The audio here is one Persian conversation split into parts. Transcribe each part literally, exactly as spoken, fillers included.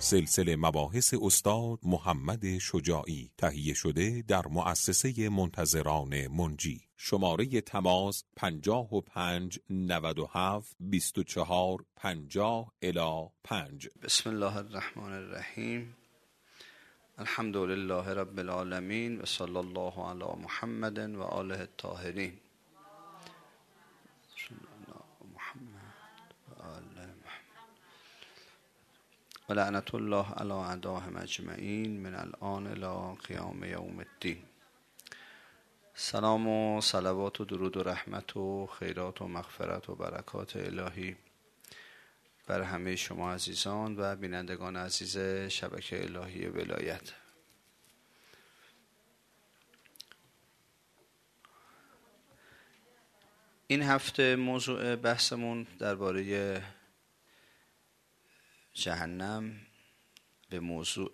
سلسله مباحث استاد محمد شجاعی، تهیه شده در مؤسسه منتظران منجی. شماره تماس پنجاه و پنج نود و هفت بیست و چهار پنجاه الی پنج. بسم الله الرحمن الرحیم. الحمد لله رب العالمین و صلی الله علی محمد و آله الطاهرین. و لعنت الله علی اعدائهم اجمعین من الآن الی قیام یوم الدین. سلام و صلوات و درود و رحمت و خیرات و مغفرت و برکات الهی بر همه شما عزیزان و بینندگان عزیز شبکه الهی ولایت. این هفته موضوع بحثمون درباره جهنم به موضوع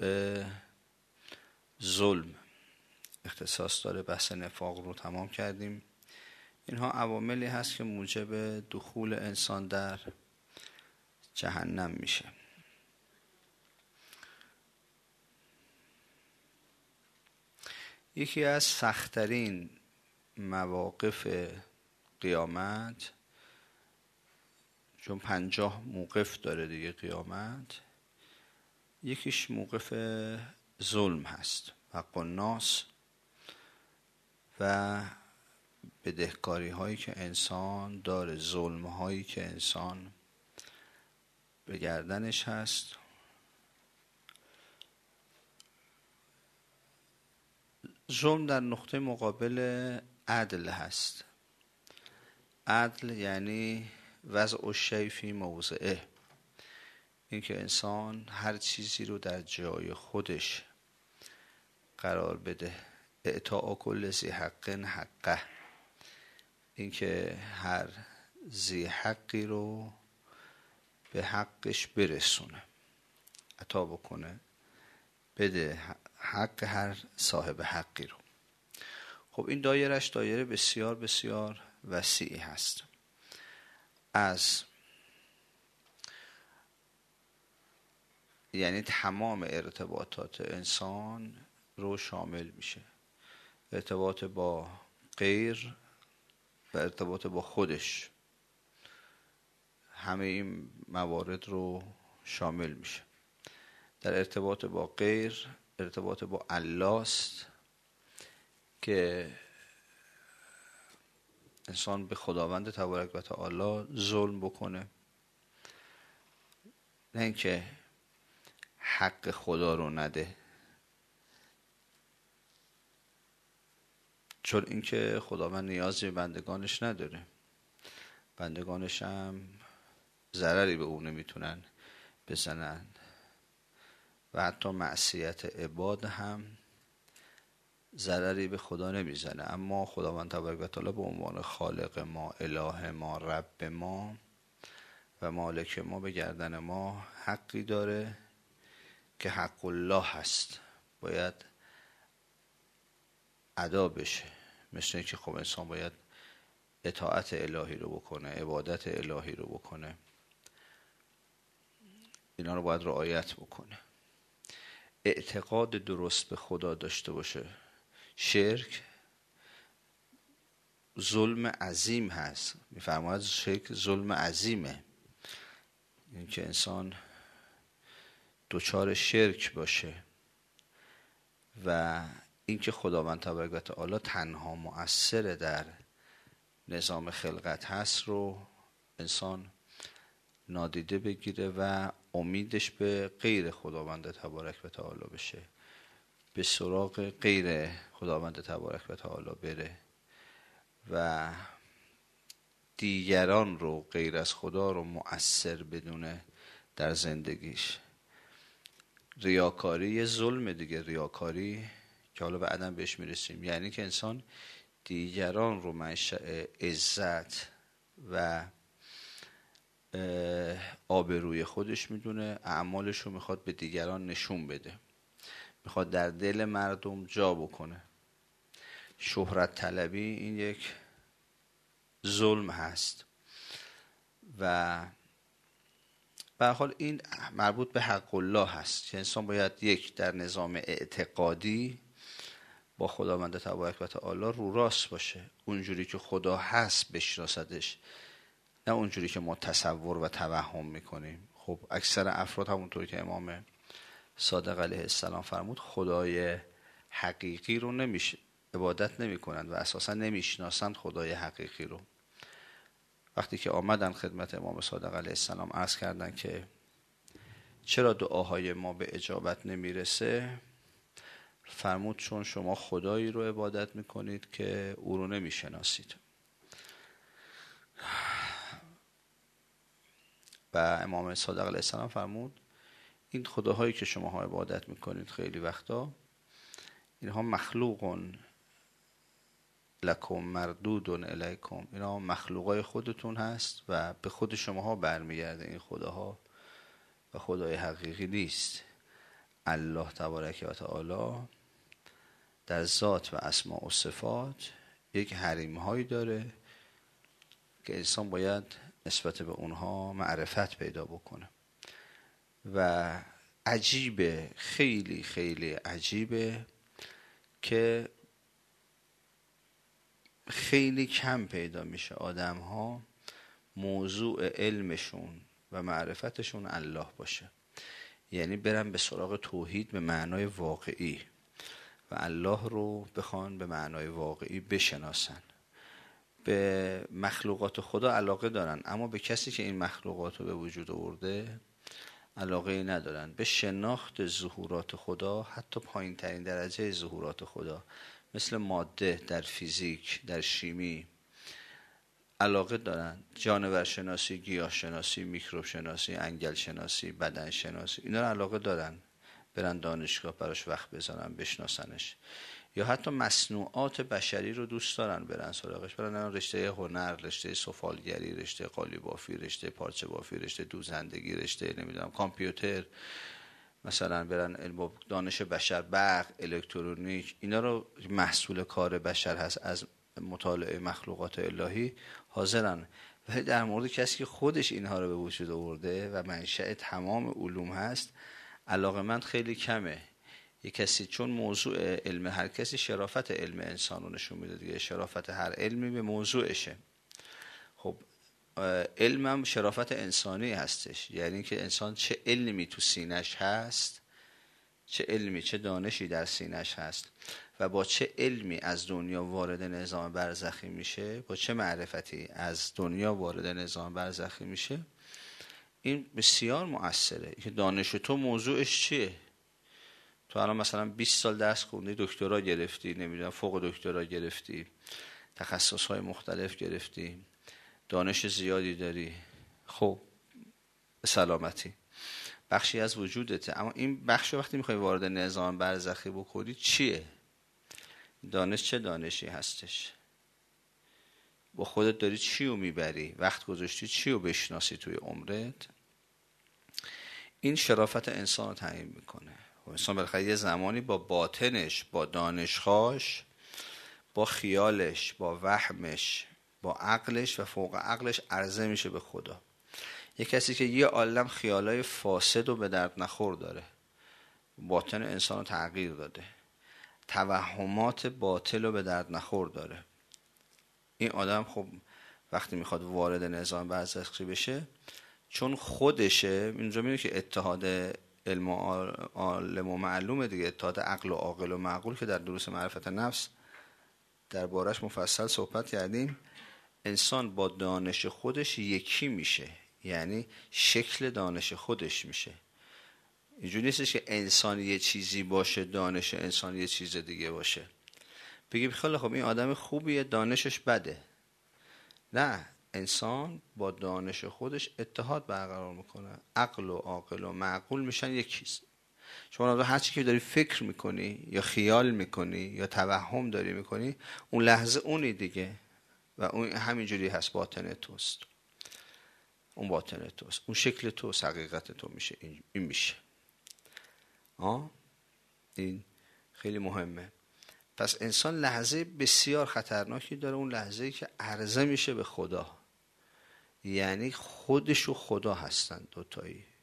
ظلم اختصاص داره. بحث نفاق رو تمام کردیم. اینها عواملی هست که موجب دخول انسان در جهنم میشه. یکی از سخت‌ترین مواقف قیامت، چون پنجاه موقف داره دیگه قیامت، یکیش موقف ظلم هست، حق الناس و بدهکاری هایی که انسان داره، ظلم هایی که انسان به گردنش هست. ظلم در نقطه مقابل عدل هست. عدل یعنی وضع الشیء فی موضعه، این که انسان هر چیزی رو در جای خودش قرار بده. اعطاء کل ذی حق حقه، این که هر ذی حقی رو به حقش برسونه، عطا بکنه، بده حق هر صاحب حقی رو. خب این دایرش دایره بسیار بسیار وسیعی هست. از یعنی تمام ارتباطات انسان رو شامل میشه، ارتباط با غیر و ارتباط با خودش، همه این موارد رو شامل میشه. در ارتباط با غیر ارتباط با الله است که انسان به خداوند تبارک و تعالی ظلم بکنه، نه اینکه حق خدا رو نده، چون اینکه خداوند نیازی به بندگانش نداره، بندگانش هم ضرری به اون نمیتونن بزنن و حتی معصیت عباد هم ضرری به خدا نمیزنه. اما خداوند تبارک و تعالی به عنوان خالق ما، اله ما، رب ما و مالک ما به گردن ما حقی داره که حق الله هست، باید ادا بشه. مثل اینکه خب انسان باید اطاعت الهی رو بکنه، عبادت الهی رو بکنه، اینا رو باید رعایت بکنه، اعتقاد درست به خدا داشته باشه. شرک ظلم عظیم هست، میفرماید شرک ظلم عظیمه، این که انسان دوچار شرک باشه و اینکه خداوند تبارک و تعالی تنها مؤثر در نظام خلقت هست رو انسان نادیده بگیره و امیدش به غیر خداوند تبارک و تعالی بشه، به سراغ غیر خداوند تبارک و تعالی بره و دیگران رو غیر از خدا رو مؤثر بدونه در زندگیش. ریاکاری ظلم دیگه، ریاکاری که حالا بعداً بهش میرسیم، یعنی که انسان دیگران رو منشأ عزت و آبروی خودش میدونه، اعمالش رو میخواد به دیگران نشون بده، میخواد در دل مردم جا بکنه. شهرت طلبی این یک ظلم هست و به هر حال این مربوط به حق الله هست که انسان باید یک در نظام اعتقادی با خداوند تبارک و تعالی رو راست باشه، اونجوری که خدا هست بشناسدش، نه اونجوری که ما تصور و توهم میکنیم. خب اکثر افراد همونطور که امام صادق علیه السلام فرمود خدای حقیقی رو نمیشه عبادت نمی کنند و اساسا نمیشناسند خدای حقیقی رو. وقتی که آمدن خدمت امام صادق علیه السلام عرض کردن که چرا دعاهای ما به اجابت نمیرسه، فرمود چون شما خدایی رو عبادت میکنید که او رو نمیشناسید. و امام صادق علیه السلام فرمود این خداهایی که شما عبادت میکنید خیلی وقتا اینها مخلوقون لکم مردودون الیکم، اینا مخلوقای خودتون هست و به خود شماها برمیگرده. این خداها و خدای حقیقی نیست. الله تبارک و تعالی در ذات و اسماء و صفات یک حریم هایی داره که انسان باید نسبت به اونها معرفت پیدا بکنه. و عجیبه، خیلی خیلی عجیبه که خیلی کم پیدا میشه آدم ها موضوع علمشون و معرفتشون الله باشه، یعنی برن به سراغ توحید به معنای واقعی و الله رو بخوان به معنای واقعی بشناسن. به مخلوقات خدا علاقه دارن اما به کسی که این مخلوقات رو به وجود آورده علاقه ندارن. به شناخت ظهورات خدا، حتی پایین ترین درجه ظهورات خدا مثل ماده در فیزیک، در شیمی علاقه دارن. جانور شناسی، گیاه شناسی، میکروب شناسی، انگل شناسی، بدن شناسی، اینا رو علاقه دارن برن دانشگاه براش وقت بذارن بشناسنش. یا حتی مصنوعات بشری رو دوست دارن برن سراغش، برن رشته هنر، رشته سفالگری، رشته قالی بافی، رشته پارچه بافی، رشته دوزندگی، رشته نمیدونم کامپیوتر، مثلا برن علم دانش بشر، برق، الکترونیک، اینا رو محصول کار بشر هست از مطالعه مخلوقات الهی حاضرن. ولی در مورد کسی که خودش اینها رو به وجود آورده و منشأ تمام علوم هست علاقمند خیلی کمه. یک کسی چون موضوع علم هر کسی شرافت علم انسان رو نشون میده دیگه، شرافت هر علمی به موضوعشه. خب علمم شرافت انسانی هستش، یعنی که انسان چه علمی تو سینش هست، چه علمی چه دانشی در سینش هست و با چه علمی از دنیا وارد نظام برزخی میشه، با چه معرفتی از دنیا وارد نظام برزخی میشه. این بسیار مؤثره که دانش تو موضوعش چیه. تو الان مثلا بیست سال درس خوندی، دکترا گرفتی، نمیدونم فوق دکترا گرفتی، تخصصهای مختلف گرفتی، دانش زیادی داری، خب سلامتی بخشی از وجودته. اما این بخش وقتی میخوای وارد نظام برزخی بکنی چیه؟ دانش چه دانشی هستش؟ با خودت داری چی رو میبری؟ وقت گذاشتی چی رو بشناسی توی عمرت؟ این شرافت انسان رو تعیین میکنه. انسان بالاخره یه زمانی با باطنش، با دانشخواش، با خیالش، با وهمش، با عقلش و فوق عقلش عرضه میشه به خدا. یه کسی که یه عالم خیالای فاسد و به درد نخور داره، باطن انسان رو تغییر داده، توهمات باطل و به درد نخور داره، این آدم خب وقتی میخواد وارد نظام برزخی بشه چون خودشه. اینجا میگه که اتحاد علم و عالم و معلومه دیگه، اتحاد عقل و عاقل و معقول که در دروس معرفت نفس دربارش مفصل صحبت کردیم. انسان با دانش خودش یکی میشه، یعنی شکل دانش خودش میشه. اینجوری نیستش که انسان یه چیزی باشه دانش انسان یه چیز دیگه باشه. بگیم خیلی خب این آدم خوبیه دانشش بده. نه، انسان با دانش خودش اتحاد برقرار میکنه، عقل و عاقل و معقول میشن یک چیز. شما هر چی که داری فکر میکنی یا خیال میکنی یا توهم داری میکنی اون لحظه اونی دیگه و اون همینجوری هست، باطن توست، اون باطن توست، اون شکل توست، حقیقت تو میشه، این میشه. آه این خیلی مهمه. پس انسان لحظه بسیار خطرناکی داره، اون لحظه‌ای که عرضه میشه به خدا، یعنی خودش و خدا هستن دوتایی.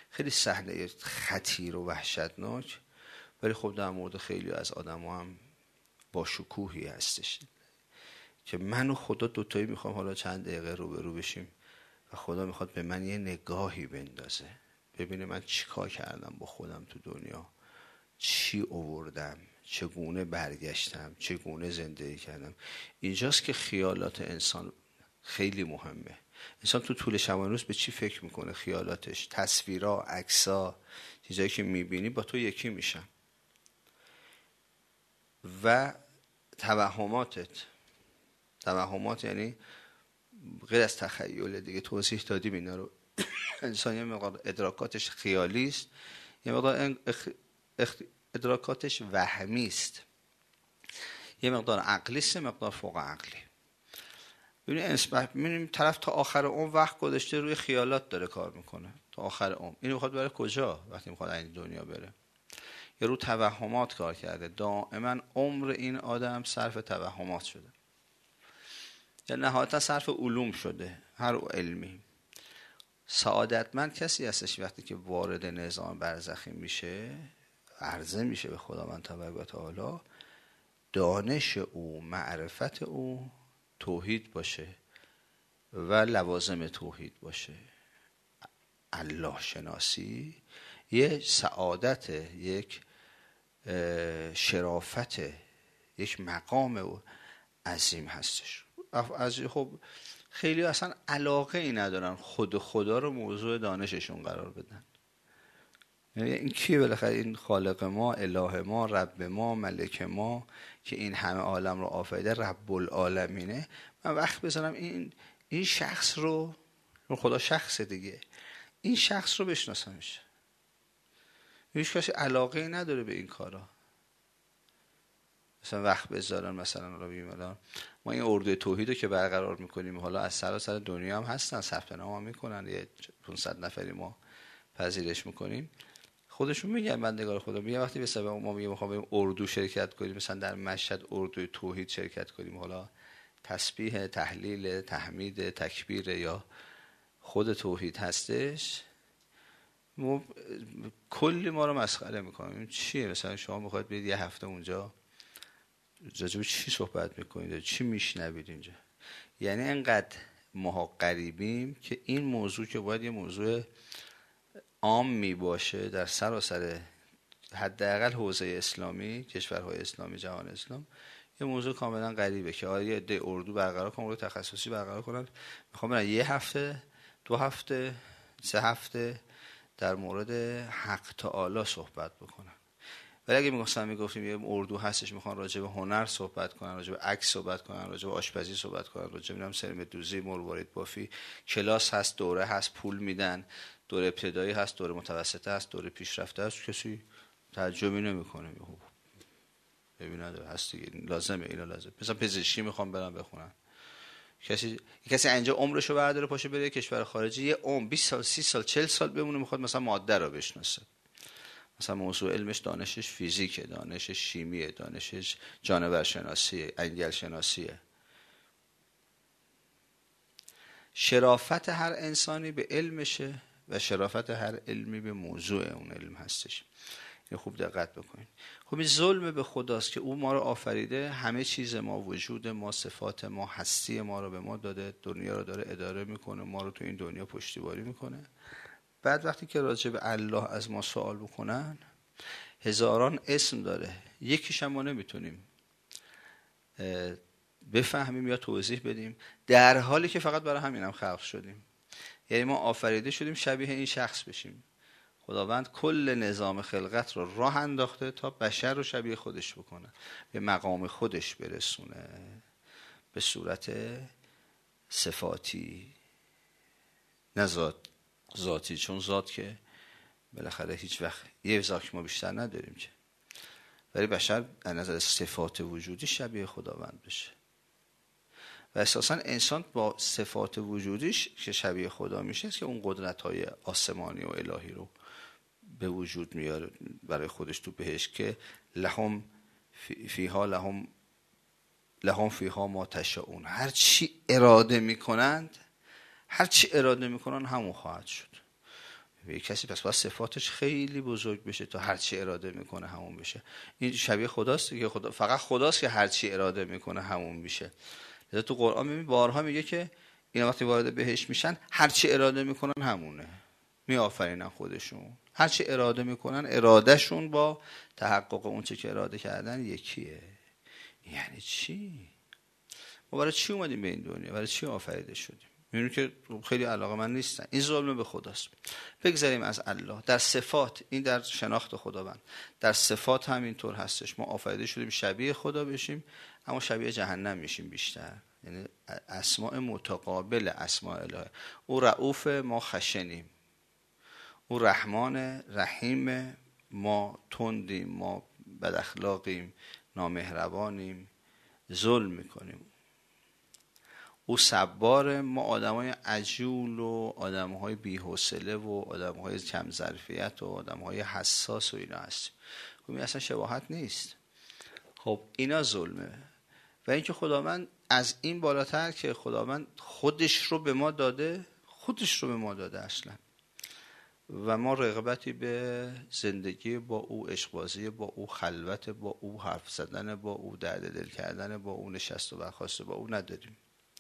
خیلی صحنه خطیر و وحشتناک، ولی خب در مورد خیلی از آدم‌ها هم با شکوهی هستش که من و خدا دوتایی میخوام حالا چند دقیقه رو به رو بشیم و خدا میخواد به من یه نگاهی بندازه، ببینه من چی کار کردم با خودم تو دنیا، چی آوردم، چگونه برگشتم، چگونه زندگی کردم. اینجاست که خیالات انسان خیلی مهمه. انسان تو طول شبانه روز به چی فکر میکنه؟ خیالاتش، تصویرها، عکس‌ها، چیزایی که میبینی با تو یکی میشن و توهماتت. توهمات یعنی غیر از تخیل دیگه، توضیح دادیم اینا رو. انسان یه مقدار ادراکاتش خیالی است، یه مقدار اخ... اخ... ادراکاتش وهمی است، یه مقدار عقلی است، یه مقدار فوق عقلی. ببینیم طرف تا آخر عمر وقت گذاشته روی خیالات داره کار میکنه تا آخر عمر. اینو میخواد بره کجا وقتی میخواد این دنیا بره؟ یا رو توهمات کار کرده، دائما عمر این آدم صرف توهمات شده یا نهایتا صرف علوم شده، هر علمی. سعادتمند کسی هستش وقتی که وارد نظام برزخی میشه، عرضه میشه به خداوند تبارک و تعالی، دانش او، معرفت او توحید باشه و لوازم توحید باشه، الله شناسی، یک سعادت، یک شرافت، یک مقام عظیم هستش. از خب خیلی اصلا علاقه ای ندارن خود خدا رو موضوع دانششون قرار بدن. یعنی این کیه بالاخره؟ این خالق ما، اله ما، رب ما، ملک ما که این همه عالم رو آفریده، رب العالمینه. من وقت بذارم این این شخص رو، خدا شخص دیگه، این شخص رو بشناسمش. هیچ کسی علاقه ای نداره به این کارا. مثلا وقت بذارن، مثلا رو بگیم ما این اردوی توحید رو که برقرار میکنیم، حالا از سراسر دنیا هم هستن، ثبت نام هم میکنن، یه پانصد نفری ما پذیرش میکنیم، خودشون میگن بندگان خدا، میگن وقتی به سبب ما میگیم میخوام بریم اردو شرکت کنیم، مثلا در مشهد اردوی توحید شرکت کنیم، حالا تسبیح، تحلیل، تحمید، تکبیر یا خود توحید هستش، ما کلی ما رو مسخره میکنیم. چیه؟ مثلا شما میخواید برید یه هفته اونجا، راجع به چی صحبت میکنید؟ چی میشنوید اینجا؟ یعنی انقدر ما غریبیم که این موضوع که باید یه موضوع عام می باشه در سراسر حداقل حوزه اسلامی، کشورهای اسلامی، جهان اسلام، یه موضوع کاملا غریبه که آیا یه ده اردو برقرار کنن، اردو تخصصی برقرار کنن، میخوام برن یه هفته، دو هفته، سه هفته در مورد حق تعالی صحبت بکنن. ولی اگه میگفتم میگفتیم یه اردو هستش میخوان راجع به هنر صحبت کنن، راجع به عکس صحبت کنن، راجع به آشپزی صحبت کنن، راجع به سرمه دوزی، مروارید بافی، کلاس هست، دوره هست، پول میدن، دوره ابتدایی هست، دوره متوسطه هست، دوره پیشرفته هست، کسی ترجمه نمیکنه. ببین نداره، هست دیگه، لازمه، اینا لازم. مثلا پزشکی میخوام برم بخونن، کسی کسی اینجا عمرشو برداره پاشه بره کشور خارجی، یه عمر بیست سال، سی سال، چهل سال بمونه، میخواد مثلا ماده رو بشناسه، مثلا موضوع علمش دانشش فیزیکه، دانشش شیمیه، دانشش جانور شناسیه، انگل شناسیه. شرافت هر انسانی به علمشه و شرافت هر علمی به موضوع اون علم هستش. این خوب دقت بکنید. خب این ظلم به خداست که او ما رو آفریده، همه چیز ما، وجود ما، صفات ما، هستی ما رو به ما داده، دنیا رو داره اداره میکنه، ما رو تو این دنیا پشتیبانی میکنه. بعد وقتی که راجع به الله از ما سوال بکنن، هزاران اسم داره، یکیش هم ما نمیتونیم بفهمیم یا توضیح بدیم، در حالی که فقط برای همین هم خلق شدیم. یعنی ما آفریده شدیم شبیه این شخص بشیم. خداوند کل نظام خلقت رو راه انداخته تا بشر رو شبیه خودش بکنه، به مقام خودش برسونه، به صورت صفاتی، نه ذات ذاتی، چون ذات که بالاخره هیچ وقت یه ذات ما بیشتر نداریم که، ولی بشر از نظر صفات وجودی شبیه خداوند بشه. و اساساً انسان با صفات وجودیش که شبیه خدا میشه که اون قدرت‌های آسمانی و الهی رو به وجود میاره برای خودش تو بهشت، که لهم فیها لهم لهم فیها ما تشاءون، هر چی اراده میکنند، هر چی اراده میکنن همون خواهد شد. یک کسی پس باید صفاتش خیلی بزرگ بشه تا هر چی اراده میکنه همون بشه. این شبیه خداست دیگه، خدا فقط خداست که هر چی اراده میکنه همون میشه. لذا تو قرآن میبینی بارها میگه که اینا وقتی وارد بهشت میشن هر چی اراده میکنن همونه، میآفرینن خودشون، هر چی اراده میکنن ارادهشون با تحقق اون چه که اراده کردن یکیه. یعنی چی؟ ما برای چی اومدیم به این دنیا؟ برای چی آفریده شدیم؟ می‌بینیم که خیلی علاقه من نیستن. این ظلم به خداست. بگذاریم از الله. در صفات، این در شناخت خداوند، در صفات هم اینطور هستش. ما آفریده شدیم شبیه خدا بشیم، اما شبیه جهنم میشیم بیشتر. یعنی اسماء متقابل اسماء الهه. او رؤوف، ما خشنیم. او رحمان، رحیم، ما تندیم، ما بد اخلاقیم، نامهربانیم، ظلم میکنیم. او صبار، ما آدمای عجول و آدمهای بی‌حوصله و آدمهای کم ظرفیت و آدمهای حساس و اینا هستیم. خب این اصلا شباهت نیست. خب اینا ظلمه. و اینکه خداوند از این بالاتر که خداوند خودش رو به ما داده، خودش رو به ما داده اصلا، و ما رغبتی به زندگی با او، عشقبازی با او، خلوت با او، حرف زدن با او، درد دل کردن با او، نشست و برخاست با او نداریم.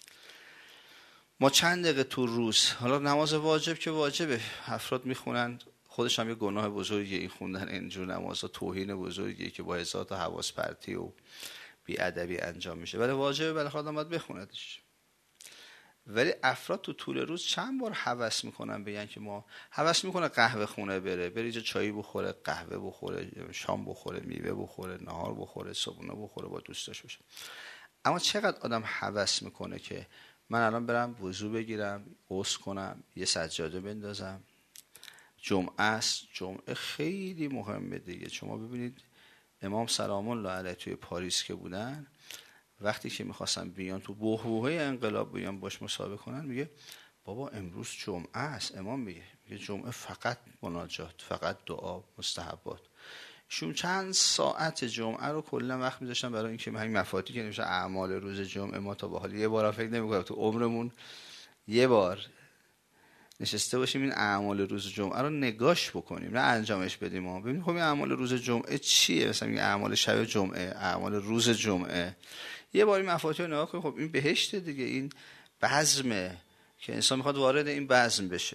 ما چند دقیقه تو روز، حالا نماز واجب که واجبه، افراد میخونن، خودش هم یه گناه بزرگیه این خوندن اینجور نمازها، توهین بزرگیه که با هزار تا حواس پرتی و بی‌ادبی انجام میشه، ولی واجبه، بالاخره آدم باید بخوندش. ولی افراد تو طول روز چند بار هوس میکنن بگن که ما هوس میکنه قهوه خونه بره، بره اینجا چای بخوره، قهوه بخوره، شام بخوره، میوه بخوره، نهار بخوره، صبحونه بخوره، با دوستاش باشه. اما چقدر آدم هوس میکنه که من الان برم وضو بگیرم، غسل کنم، یه سجاده بندازم، جمعه است. جمعه خیلی مهمه دیگه. شما ببینید امام سلام الله علیه توی پاریس که بودن، وقتی که میخواستن بیان تو بحبوحه انقلاب بیان باش مصاحبه کنن، میگه بابا امروز جمعه است. امام میگه میگه جمعه فقط مناجات، فقط دعا، مستحبات. شون چند ساعت جمعه رو کلا وقت میذاشتن برای اینکه همین مفاتی که نمیشه اعمال روز جمعه. ما تا به حال یه بار فکر نمی‌کنم تو عمرمون یه بار نشسته باشیم این اعمال روز جمعه رو نگاش بکنیم، نه انجامش بدیم. ما ببینیم خب این اعمال روز جمعه چیه، مثلا این اعمال شب جمعه، اعمال روز جمعه، یه بار این مفاتی رو نگاه کنیم. خب این بهشت دیگه، این بزمه که انسان میخواد وارد این بزم بشه.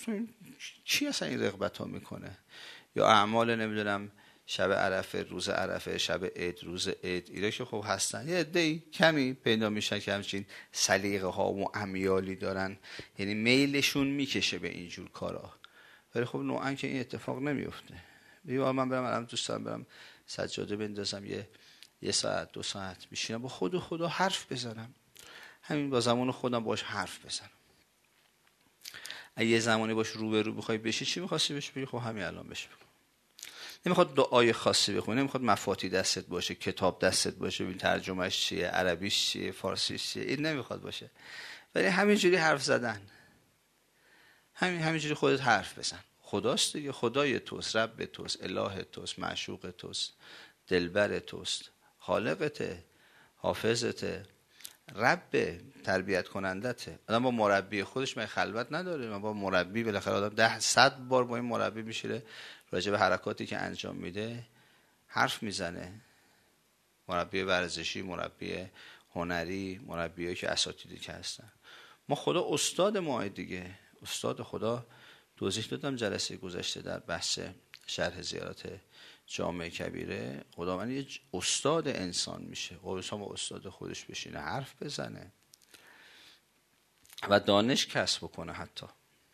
چی اصلا این رغبت ها میکنه؟ یا اعمال نمیدونم شب عرفه، روز عرفه، شب عید، روز عید، اینا که خب هستن، یه عده‌ای کمی پیدا میشن که همچین سلیقه ها و امیالی دارن، یعنی میلشون میکشه به اینجور کارا. ولی خب نوعا که این اتفاق نمیفته. بیا من برم الان دوست دارم برم سجاده بندازم، یه یه ساعت دو ساعت بشینم با خود و خدا حرف بزنم، همین با زمان خودم باش حرف بزنم. اگه یه زمانی باش رو به رو بخوای بشی، چی می‌خواستی بهش بگی؟ خب همین الان بهش بگو. نمیخواد دعای خاصی بخونی، نمیخواد مفاتی دستت باشه، کتاب دستت باشه، ببین ترجمهش چیه، عربیش چیه، فارسیش چیه، این نمیخواد باشه. ولی همینجوری حرف زدن، همین همینجوری خودت حرف بزن. خداست دیگه، خدای توست، رب توست، اله توست، معشوق توست، دلبر توست، خالقته، حافظته، رب تربیت کنندته. آدم با مربی خودش من خلوت نداره، من با مربی بالاخره آدم ده صد بار با این مربی میشینه راجع به حرکاتی که انجام میده حرف میزنه. مربی ورزشی، مربی هنری، مربیایی که اساتیدی که هستن. ما خدا استاد ما دیگه، استاد خدا. توضیح دادم جلسه گذشته در بحث شرح زیارت جامع کبیره، خداوند یه استاد انسان میشه. خب انسان با استاد خودش بشینه حرف بزنه و دانش کسب بکنه. حتی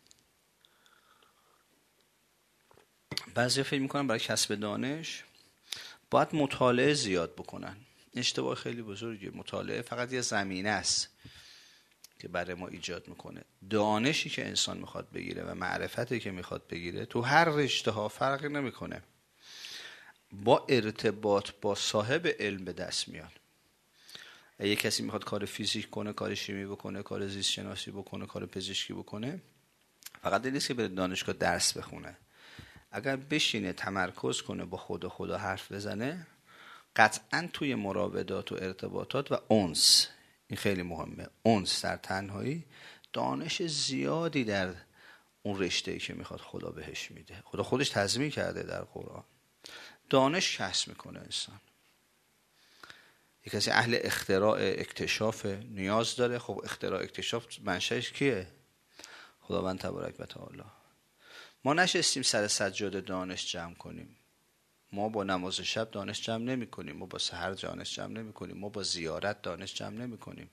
بعضی فکر میکنن برای کسب دانش باید مطالعه زیاد بکنن. اشتباه خیلی بزرگیه. مطالعه فقط یه زمینه است که برای ما ایجاد میکنه. دانشی که انسان میخواد بگیره و معرفتی که میخواد بگیره تو هر رشته ها فرق نمیکنه، با ارتباط با صاحب علم به دست میاد. اگه کسی میخواد کار فیزیک کنه، کار شیمی بکنه، کار زیست شناسی بکنه، کار پزشکی بکنه، فقط نیست که بره دانشگاه درس بخونه. اگر بشینه تمرکز کنه، با خود خدا حرف بزنه، قطعا توی مراودات و ارتباطات و انس، این خیلی مهمه، انس در تنهایی، دانش زیادی در اون رشته‌ای که میخواد خدا بهش میده. خدا خودش تضمین کرده در قرآن. دانش کسب میکنه انسان. یک کسی اهل اختراع اکتشاف نیاز داره. خب اختراع اکتشاف منشأش کیه؟ خداوند تبارک و تعالی. ما نشستیم سر سجاده دانش جمع کنیم. ما با نماز شب دانش جمع نمی کنیم. ما با سحر دانش جمع نمی کنیم. ما با زیارت دانش جمع نمی کنیم.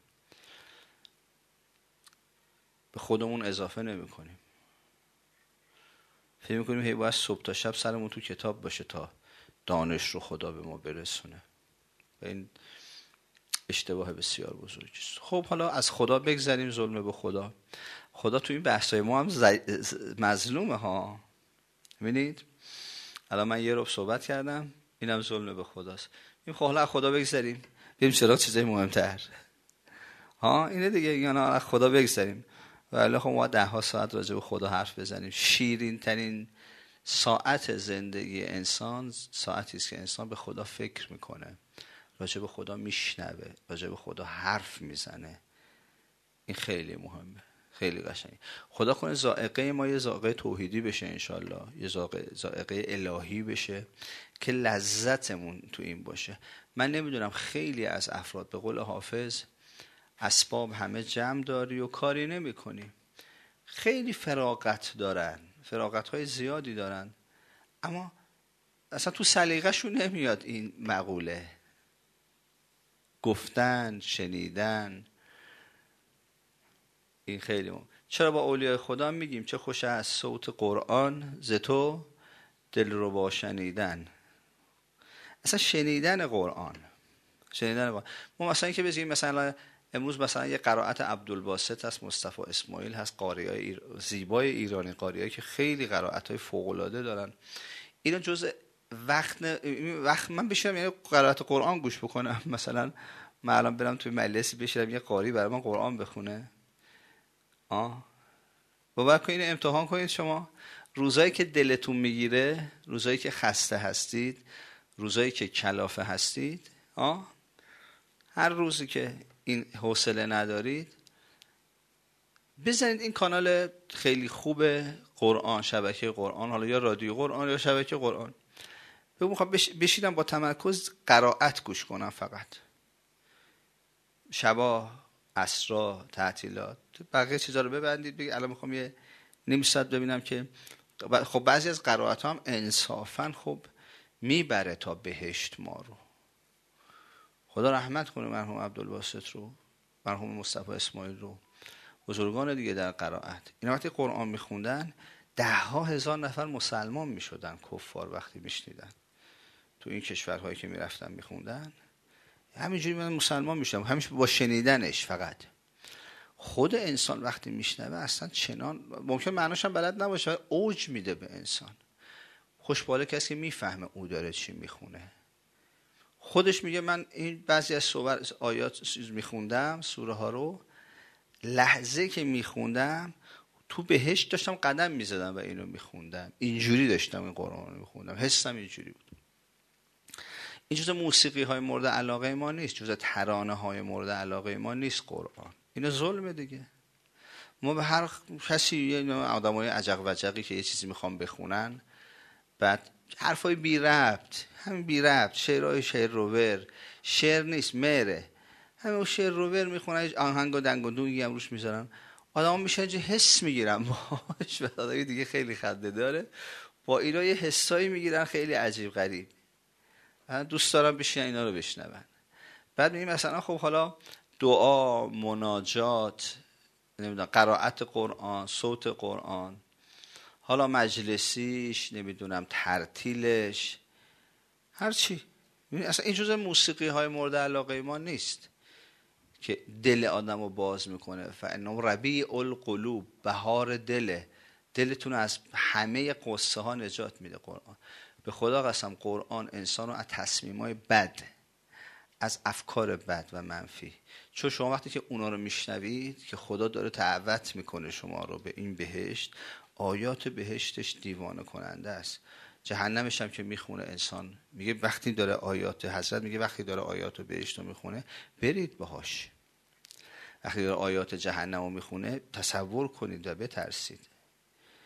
به خودمون اضافه نمی کنیم. فکر می کنیم هی باید صبح تا شب سرمون تو کتاب باشه تا دانش رو خدا به ما برسونه. و این اشتباه بسیار بزرگی است. خب حالا از خدا بگذریم، ظلم به خدا. خدا تو این بحثای ما هم ز... مظلومه ها. ببینید الان من یه رو صحبت کردم، اینم ظلم به خداست. این خب حالا از خدا بگذریم بریم سراغ چیزای مهمتر. ها اینه دیگه، یعنی از خدا بگذریم. ولی خب ما ده ها ساعت راجع به خدا حرف بزنیم. شیرین ترین ساعت زندگی انسان ساعتی است که انسان به خدا فکر میکنه، راجع به خدا میشنوه، راجع به خدا حرف میزنه. این خیلی مهمه، خیلی قشنگه. خدا کنه ذائقه ما یه ذائقه توحیدی بشه انشالله، یه ذائقه الهی بشه که لذتمون تو این باشه. من نمیدونم خیلی از افراد به قول حافظ اسباب همه جمع داری و کاری نمی کنی. خیلی فراغت دارن، فراغت های زیادی دارن، اما اصلا تو سلیقه شون نمیاد این مقوله گفتن، شنیدن. این خیلی مهم. چرا با اولیاء خدا میگیم چه خوش از صوت قرآن ز تو دل رو با شنیدن. اصلا شنیدن قرآن، شنیدن قرآن. ما مثلا که بگیم مثلا امروز مثلا یه قرائت عبدالباسط هست، مصطفی اسماعیل هست، قاریای ایر... زیبای ایرانی، قاریایی که خیلی قرائت‌های فوق‌العاده دارن. اینا جزء وقت ن... وقت من بشینم یعنی قرائت قرآن گوش بکنم، مثلا من الان برم توی مجلسی بشینم یه قاری برای من قرآن بخونه. آه باور کنید امتحان کنید شما روزایی که دلتون میگیره، روزایی که خسته هستید، روزایی که کلافه هستید، آه هر روزی که این حوصله ندارید بزنید این کانال خیلی خوب قرآن، شبکه قرآن، حالا یا رادیو قرآن یا شبکه قرآن. بگم میخوام بشینم با تمرکز قرائت گوش کنم فقط. شبا، عصرا، تعطیلات، بقیه چیزا رو ببندید بگید الان میخوام یه نیم ساعت ببینم که خب بعضی از قرائت ها هم انصافا خب میبره تا بهشت ما رو. خدا رحمت کنه مرحوم عبدالباسط رو، مرحوم مصطفی اسماعیل رو، بزرگان دیگه در قرائت. اینا وقتی قرآن میخوندن ده ها هزار نفر مسلمان میشدن، کفار وقتی میشنیدن تو این کشورهایی که میرفتن میخوندن همینجوری من مسلمان میشدم، همیشه با شنیدنش. فقط خود انسان وقتی میشنوه اصلا چنان ممکن معناش هم بلد نباشه ولی اوج میده به انسان. خوشباله کسی که میفهمه او داره چی میخونه. خودش میگه من این بعضی از آیات میخوندم سوره ها رو، لحظه که میخوندم تو بهشت داشتم قدم میزدم و اینو میخوندم، اینجوری داشتم این قرآن رو میخوندم، حسم اینجوری بود. این جزء موسیقی های مورد علاقه ما نیست، جزء ترانه های مورد علاقه ما نیست قرآن. اینا ظلمه دیگه. ما به هر کسی یه آدمای عجق وجقی که یه چیزی میخوام بخونن، بعد حرفای بی ربط، همین بی ربط، شعرهای شعر روور، شعر نیست مهره، همین شعر روور میخونن، آهنگ و دنگ و دونگی هم روش میذارن، آدم میشن چه حس میگیرن باش. و آدمی دیگه خیلی خنده داره با اینا یه حسایی میگیرن خیلی عجیب غریب. من دوست دارم بشینن اینا رو بشنون. بعد میگیم مثلا خب حالا دعا، مناجات، نمیدونم قرائت قرآن، صوت قرآن، حالا مجلسیش، نمیدونم ترتیلش، هر چی، اصلا این جزء موسیقی های مورد علاقه ما نیست که دل آدم رو باز میکنه. فانه ربیع القلوب، بهار دله، دلتون از همه قصه ها نجات میده قرآن. به خدا قسم قرآن انسان رو از تصمیمای بد، از افکار بد و منفی، چون شما وقتی که اونا رو میشنوید که خدا داره دعوت میکنه شما رو به این بهشت، آیات بهشتش دیوانه کننده است. جهنمش هم که میخونه انسان میگه وقتی داره آیات حضرت میگه وقتی داره آیات بهشت رو میخونه برید باهاش. وقتی داره آیات جهنم رو میخونه تصور کنید و بترسید.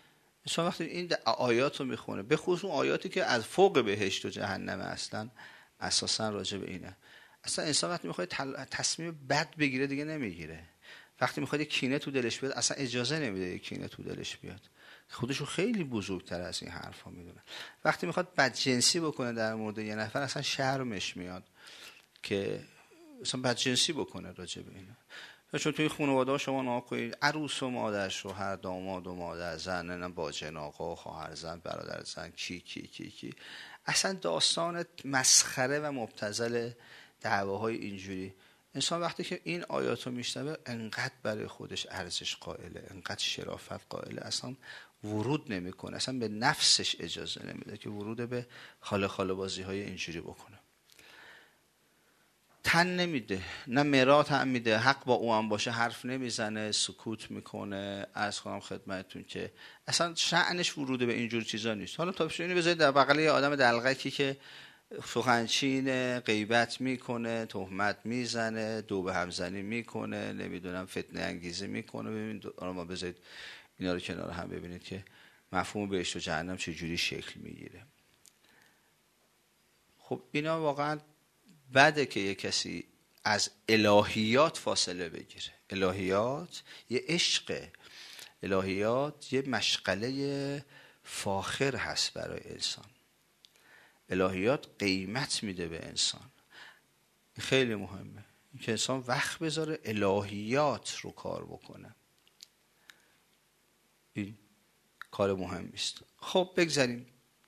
انسان وقتی این آیات رو میخونه، به خصوص اون آیاتی که از فوق بهشت و جهنم اصلا اساسا راجع به اینه. اصلا انسان وقتی میخواد تصمیم بد بگیره دیگه نمیگیره. وقتی میخواد کینه تو دلش بیاد اصلا اجازه نمیده کینه تو دلش بیاد. خودشو خیلی بزرگتر از این حرفا میدونه. وقتی میخواد بدجنسی بکنه در مورد یه نفر اصلا شرمش میاد که اصلا بدجنسی بکنه راجع به اینا. چون توی خانواده شما ناکنید عروس و مادر، شوهر، داماد و مادر، زن، نه باجن، آقا، خواهر زن، برادر زن، کی کی کی کی اصلا داستان مسخره و مبتذل دعواهای اینجوری. انسان وقتی که این آیات رو میشنوه انقدر برای خودش ارزش قائله، انقدر شرافت قائله، اصلا ورود نمیکنه، اصلا به نفسش اجازه نمیده که ورود به خاله خاله بازی های اینجوری بکنه. تن نمیده، نه مرات هم میده، حق با او هم باشه حرف نمیزنه، سکوت میکنه. عرض کنم خدمتتون که اصلا شأنش ورود به اینجور چیزا نیست. حالا تا اینو بذارید در بغل یه آدم دلغکی که سخنچین، غیبت میکنه، تهمت میزنه، دو به همزنی میکنه، نمیدونم فتنه انگیزی میکنه. ببینید ما بذارید اینا رو کنار هم ببینید که مفهوم بهشت و جهنم چه جوری شکل میگیره. خب اینا واقعا بده که یه کسی از الهیات فاصله بگیره. الهیات یه عشق، الهیات یه مشغله فاخر هست برای انسان. الهیات قیمت میده به انسان. خیلی مهمه که انسان وقت بذاره الهیات رو کار بکنه. این کار مهمی است. خب بگذاریم.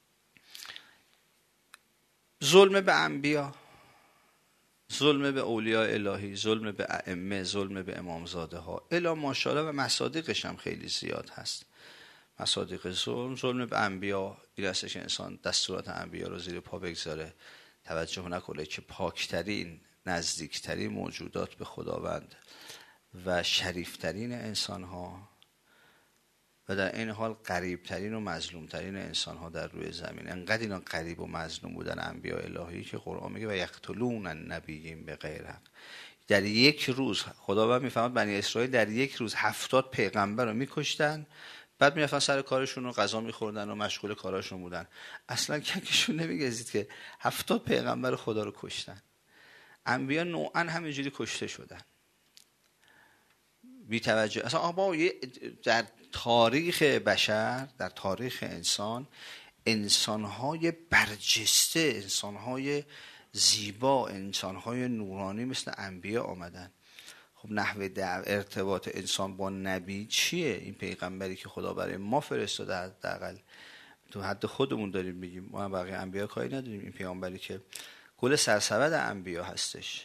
ظلم به انبیا، ظلم به اولیاء الهی، ظلم به ائمه، ظلم به امامزاده ها، الی ماشاءالله و مصادیقش هم خیلی زیاد هست. مصادیق ظلم، ظلم به انبیا این هست که انسان دستورات انبیا رو زیر پا بگذاره، توجه نکنه که پاکترین، نزدیکترین موجودات به خداوند و شریفترین انسان ها و در این حال قریبترین و مظلومترین انسان ها در روی زمین. انقدر اینا قریب و مظلوم بودن انبیا الهی که قرآن میگه و یقتلون النبیین بغیر حق. در یک روز خداوند میفهمد بنی اسرائیل در یک روز هفتاد پیغمبر رو میکشتن، بعد میرفتن سر کارشون رو غذا میخوردن و مشغول کاراشون بودن. اصلا ککشون نمیگذید که هفتاد پیغمبر خدا رو کشتن. انبیا نوعا همینجوری کشته شدن بی توجه. اصلا آبا در تاریخ بشر، در تاریخ انسان، انسانهای برجسته، انسانهای زیبا، انسانهای نورانی مثل انبیا آمدن. خب نحوه در ارتباط انسان با نبی چیه؟ این پیغمبری که خدا برای ما فرستاده، حداقل تو حد خودمون داریم میگیم، ما هم بقیه انبیا کاری نداریم. این پیغمبری که گل سرسبد انبیا هستش،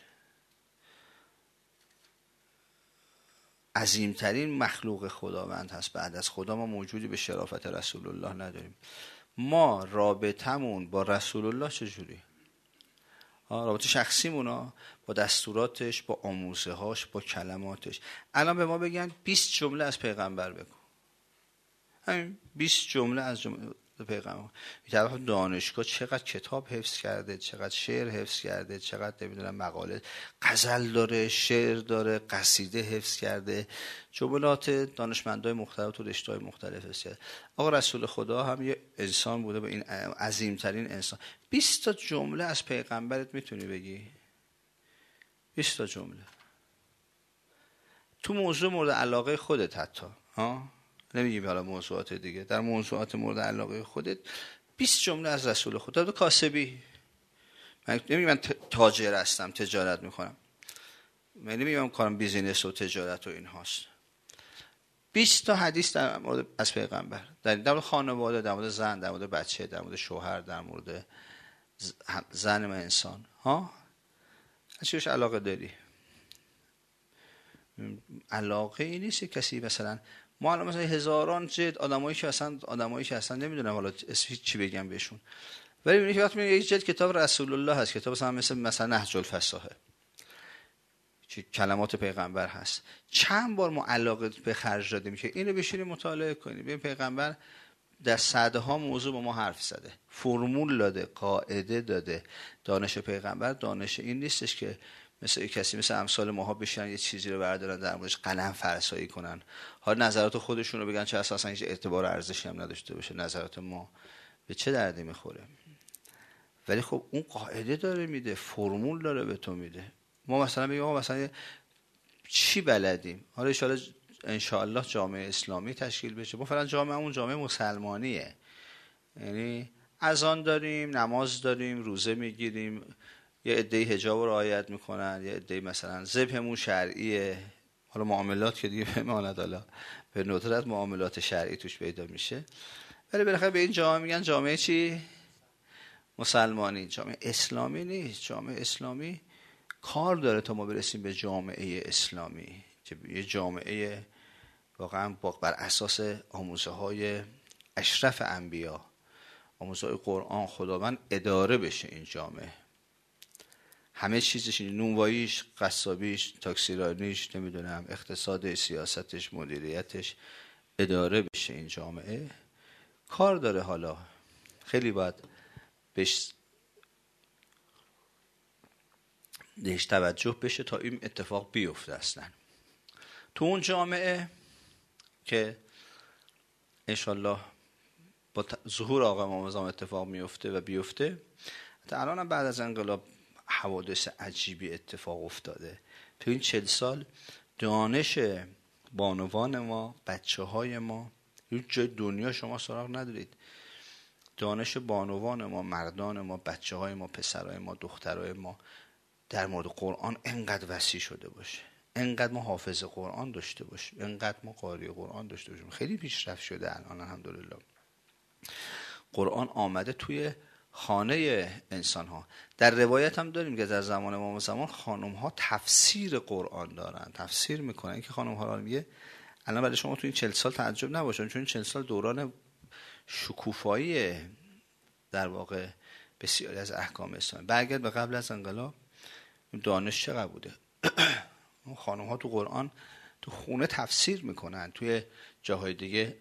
عظیمترین مخلوق خداوند هست. بعد از خدا ما موجودی به شرافت رسول الله نداریم. ما رابطمون با رسول الله چجوری؟ رابطه شخصیمون با دستوراتش، با آموزه هاش، با کلماتش. الان به ما بگن بیست جمله از پیغمبر بگو، همین بیست جمله از جمله پیغمبر. طرف دانشگاه چقدر کتاب حفظ کرده، چقدر شعر حفظ کرده، چقدر نمیدونم مقاله، غزل داره، شعر داره، قصیده حفظ کرده، جملات دانشمندای مختلف تو رشته‌های مختلف حفظ کرده. آقا رسول خدا هم یه انسان بوده، با این عظیمترین انسان. بیست تا جمله از پیغمبرت میتونی بگی؟ بیست تا جمله تو موضوع مورد علاقه خودت، حتی ها نمیگیم حالا موضوعات دیگه، در موضوعات مورد علاقه خودت بیست جمله از رسول خدا. تو کاسبی، من نمیگم من تاجر هستم تجارت میکنم، من نمیگم کارم بیزینس و تجارت و این هاست. بیست تا حدیث در مورد از پیغمبر، در مورد خانواده، در مورد زن، در مورد بچه، در مورد شوهر، در مورد زن و انسان. ها از چیش علاقه داری؟ علاقه ای نیست کسی مثلا ما الان مثلا هزاران جلد آدمایی که اصلا آدمایی که اصلا نمیدونم حالا اسمی چی بگم بهشون، ولی میبینی که وقتی میگه یک جلد کتاب رسول الله هست، کتاب مثلا مثل مثلا نهج الفصاحه، چه کلمات پیغمبر هست، چند بار ما علاقه به خرج دادیم که اینو بشینیم مطالعه کنیم. ببین پیغمبر در صدها موضوع با ما حرف زده، فرمول داده، قاعده داده. دانش پیغمبر دانش این نیستش که مثل کسی مثل امثال ماها بشن یه چیزی رو بردارن در موردش قلم فرسایی کنن، حالا نظرات خودشون رو بگن چه اساسا هیچ اعتبار و ارزشی هم نداشته باشه، نظرات ما به چه دردی میخوره؟ ولی خب اون قاعده داره میده، فرمول داره به تو میده. ما مثلا بگیم آقا مثلا چی بلدیم، حالا ان ان شاء الله جامعه اسلامی تشکیل بشه، ما فعلا جامعهمون جامعه مسلمانیه، یعنی اذان داریم، نماز داریم، روزه میگیریم، یه عده‌ای حجاب رو رعایت میکنن، یه عده‌ای مثلا ذبحمون شرعیه، حالا معاملات که دیگه بماند حالا به ندرت معاملات شرعی توش پیدا میشه، ولی بالاخره به این جامعه میگن جامعه چی؟ مسلمانی. جامعه اسلامی نیست. جامعه اسلامی کار داره تا ما برسیم به جامعه اسلامی که یه جامعه واقعا بر اساس آموزه های اشرف انبیا، آموزه های قرآن خداوند اداره بشه این جامعه، همه چیزش، نونواییش، قصابیش، تاکسیرانیش، نمیدونم اقتصاد، سیاستش، مدیریتش اداره بشه این جامعه. کار داره، حالا خیلی باید بهش بهش توجه بشه تا این اتفاق بیفته. اصلا تو اون جامعه که انشالله با ظهور آقا امام زمان اتفاق میفته و بیفته، تا الان هم بعد از انقلاب حوادث عجیبی اتفاق افتاده. تو این چل سال دانش بانوان ما، بچه های ما، هیچ جای دنیا شما سراغ ندارید دانش بانوان ما، مردان ما، بچه های ما، پسرهای ما، دخترهای ما در مورد قرآن انقدر وسیع شده باشه، انقدر ما حافظ قرآن داشته باشیم، انقدر ما قاری قرآن داشته باشیم. خیلی پیشرفت شده الان الحمدلله. قرآن آمده توی خانه انسان ها. در روایت هم داریم که در زمان امام زمان خانم ها تفسیر قرآن دارن، تفسیر میکنن. این که خانم ها میگه الان برای شما تو این چل سال تعجب نباشن، چون این چل سال دوران شکوفایی در واقع بسیاری از احکام اسلامی. برگرد به قبل از انقلاب، دانش چقدر بوده. خانم ها تو قرآن تو خونه تفسیر میکنن، توی جاهای دیگه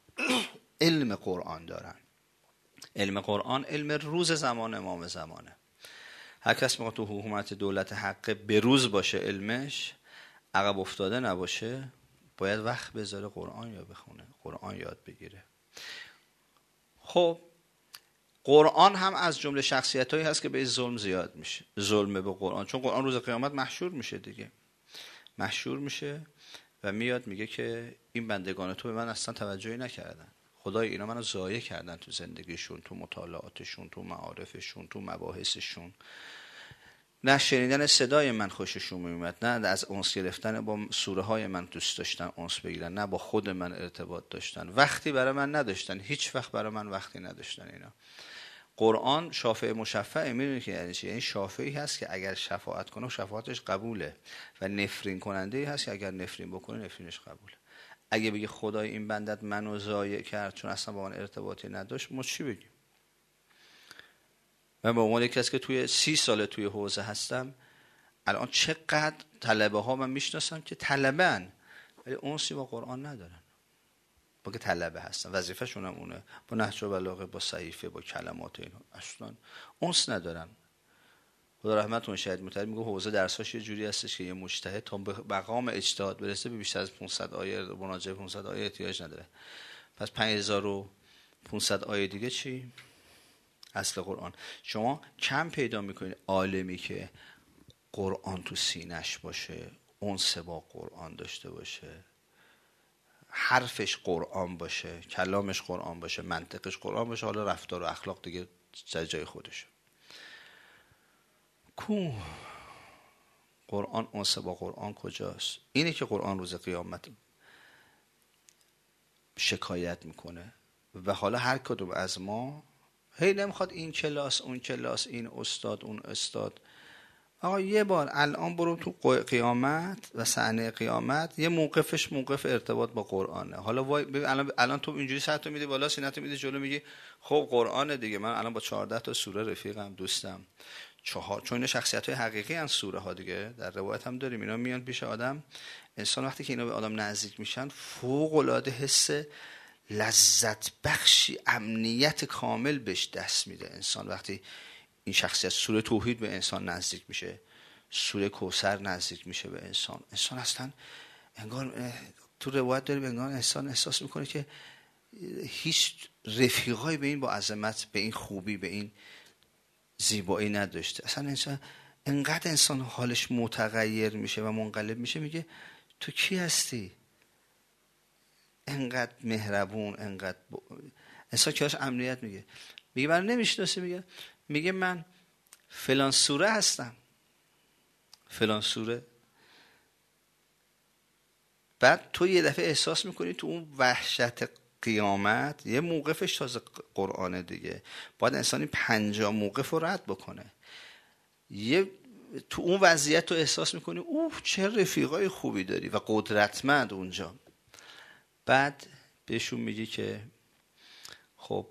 علم قرآن دارن. علم قرآن علم روز زمان امام زمانه. هر کس میخواد تو حکومت دولت حق به روز باشه، علمش عقب افتاده نباشه، باید وقت بذاره قرآن یا بخونه، قرآن یاد بگیره. خب قرآن هم از جمله شخصیتایی هست که به ظلم زیاد میشه، ظلم به قرآن، چون قرآن روز قیامت محشور میشه دیگه، محشور میشه و میاد میگه که این بندگان تو به من اصلا توجهی نکردن، خدای اینا منو ضایع کردن تو زندگیشون، تو مطالعاتشون، تو معارفشون، تو مباحثشون، نه شنیدن صدای من خوششون میومد، نه از انس گرفتن با سوره های من دوست داشتن انس بگیرن، نه با خود من ارتباط داشتن، وقتی برای من نداشتن، هیچ وقت برای من وقتی نداشتن. اینا قرآن شافع مشفع، میدونی که یعنی چی؟ یعنی شافعی هست که اگر شفاعت کنه شفاعتش قبوله، و نفرین کننده هست که اگر نفرین بکنه نفرینش قبوله. اگه بگی خدای این بندت منو ضایع کرد چون اصلا با من ارتباطی نداشت، ما چی بگیم؟ من به عنوان کسی که توی سی ساله توی حوزه هستم، الان چقدر طلبه ها من میشناسم که طلبن ولی انسی با قرآن ندارن، با که طلبه هستن، وظیفه شون هم اونه، با نهج و بلاغه، با صحیفه، با کلمات، اینا اصلا انس ندارن. خدا رحمتون شهید مطهری میگه حوزه درساش یه جوری هستش که یه مجتهد تا به مقام اجتهاد برسه به بیشتر از پانصد آیه مناجعه پانصد آیه احتیاج نداره. پس پنج هزار و پانصد آیه دیگه چی؟ اصل قرآن. شما کم پیدا میکنید عالمی که قرآن تو سینش باشه، انس با قرآن داشته باشه، حرفش قرآن باشه، کلامش قرآن باشه، منطقش قرآن باشه، حالا رفتار و اخلاق دیگه جای خودشه. کو قرآن، انس با قرآن کجاست؟ اینه که قرآن روز قیامت شکایت میکنه و حالا هر کدوم از ما هی نمیخواد این کلاس اون کلاس، این استاد اون استاد. آقا یه بار الان برو تو قیامت و صحنه قیامت، یه موقفش موقف ارتباط با قرآنه. حالا وای الان الان تو اینجوری سرتو میدی بالا، سینه‌تو میدی جلو، میگی خب قرآنه دیگه، من الان با چهارده تا سوره رفیقم، دوستم، چهار، چون اینا شخصیت‌های حقیقی ان سوره ها دیگه، در روایت هم داریم اینا میان پیش آدم. انسان وقتی که اینا به آدم نزدیک میشن، فوق العاده حس لذت بخشی، امنیت کامل بهش دست میده انسان. وقتی این شخصیت سوره توحید به انسان نزدیک میشه، سوره کوثر نزدیک میشه به انسان. انسان اصلا انگار تو روایت داریم انگار انسان احساس میکنه که هیچ رفیقایی به این با عظمت، به این خوبی، به این زیبایی نداشته. اصلا انسان انقدر انسان حالش متغیر میشه و منقلب میشه، میگه تو کی هستی؟ انقدر مهربون، انقدر ب... انسان کاش امنیت میگه. میگه من نمیشناسی، میگه میگه من فلان سوره هستم، فلان سوره. بعد تو یه دفعه احساس میکنی تو اون وحشت قیامت، یه موقفش تازه قرآنه دیگه، باید انسان این پنجاه موقف رو رد بکنه. یه تو اون وضعیت تو احساس میکنی اوه چه رفیقای خوبی داری و قدرتمند اونجا. بعد بهشون میگی که خب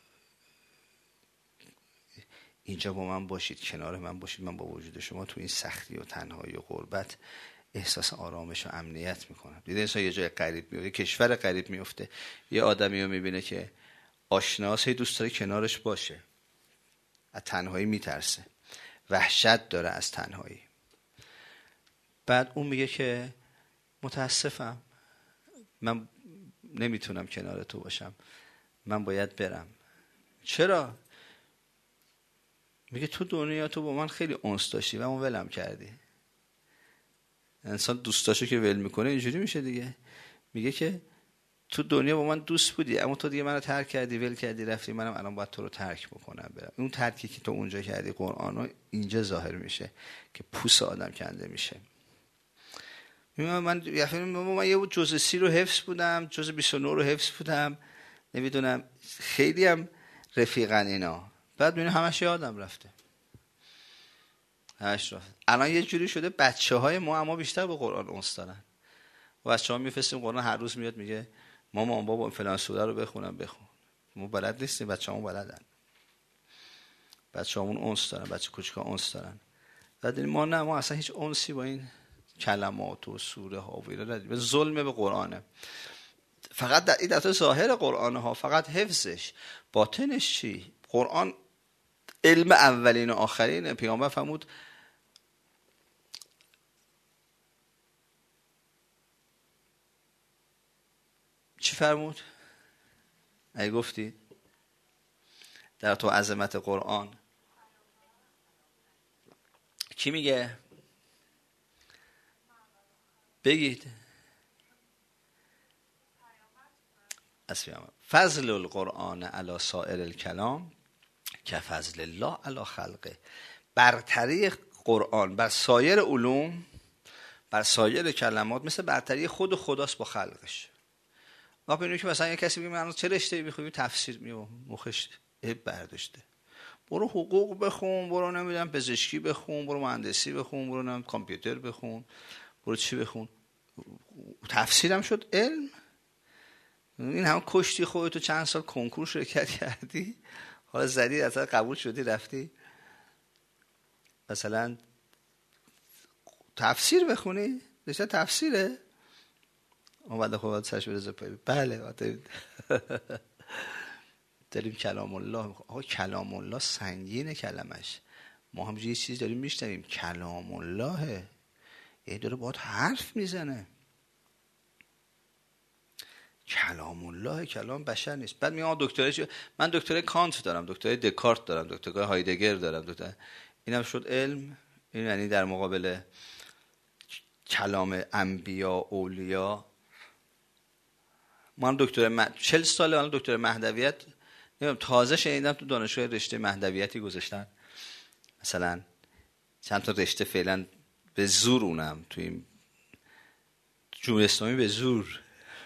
اینجا با من باشید، کنار من باشید، من با وجود شما تو این سختی و تنهایی و غربت احساس آرامش و امنیت میکنم. دیده انسان یه جای غریب میفته، یه کشور غریب میفته، یه آدمی رو میبینه که آشناس، هی دوست داره کنارش باشه، از تنهایی میترسه، وحشت داره از تنهایی. بعد اون میگه که متاسفم، من نمیتونم کنار تو باشم، من باید برم. چرا؟ میگه تو دنیا تو با من خیلی انس داشتی و اون ولم کردی. انسان دوستاشو که ول میکنه اینجوری میشه دیگه. میگه که تو دنیا با من دوست بودی، اما تو دیگه منو ترک کردی، ول کردی، رفتی، منم الان باید تو رو ترک بکنم برم. اون ترکی که تو اونجا کردی قرآنو اینجا ظاهر میشه که پوست آدم کنده میشه. من من من یه جزء سی رو حفظ بودم، جزء بیست و نه رو حفظ بودم، نمیدونم، خیلی هم رفیقن اینا. بعد میبینی همش یادم رفته، همش رفته. الان یه جوری شده بچه های ما اما بیشتر به قرآن انس دارن. و بچه ها میفرستیم قرآن، هر روز میاد میگه مامان بابا فلان سوره رو بخونم، بخون. ما بلد نیستیم، بچه همون بلدن، بچه همون انس دارن، بچه کوچکا انس دارن. بعد ما نه، ما اصلا هیچ انسی با این کلمات و سوره ها و اینا نداریم. ظلم به قرآنه. فقط در این دفعه ظاهر قرآن ها، فقط حفظش، باطنش چی؟ قرآن علم اولین و آخرین. پیامبر فرمود چی فرمود؟ ای گفتی در تو عظمت قرآن کی میگه؟ بگید. فضل القرآن علی سائر الکلام که فضل الله علی خلقه. برتری قرآن بر سایر علوم، بر سایر کلمات، مثل برتری خود خداست با خلقش. ما ببینیم که مثلا یک کسی میگه من چه رشته‌ای می‌خونم، تفسیر میو مخش اب برداشته، برو حقوق بخون، برو نمیدونم پزشکی بخون، برو مهندسی بخون، برو نمیدونم کامپیوتر بخون، برو چی بخون. تفسیرم شد علم. این هم کشتی خودتو، چند سال کنکور شرکت کردی، حالا زدی اصلا قبول شدی رفتی مثلا تفسیر بخونی؟ رشته تفسیره؟ اون بعد خب سرش برزه پایی. بله داریم کلام الله. آقا کلام الله سنگینه کلمش. ما هم یه چیزی داریم میشنویم کلام الله، یه داره باید حرف میزنه. کلام الله کلام بشر نیست. بعد میگم دکترای من دکترای کانت دارم، دکترای دکارت دارم، دکترای هایدگر دارم، دکتر اینم شد علم. این یعنی در مقابل کلام انبیا اولیا. من دکتر م... چهل ساله الان دکتر مهدویت، نمیدونم تازه شنیدم تو دانشگاه رشته مهدویتی گذاشتن مثلا چند تا رشته فعلا به زور، اونم تو این جمهوری اسلامی به زور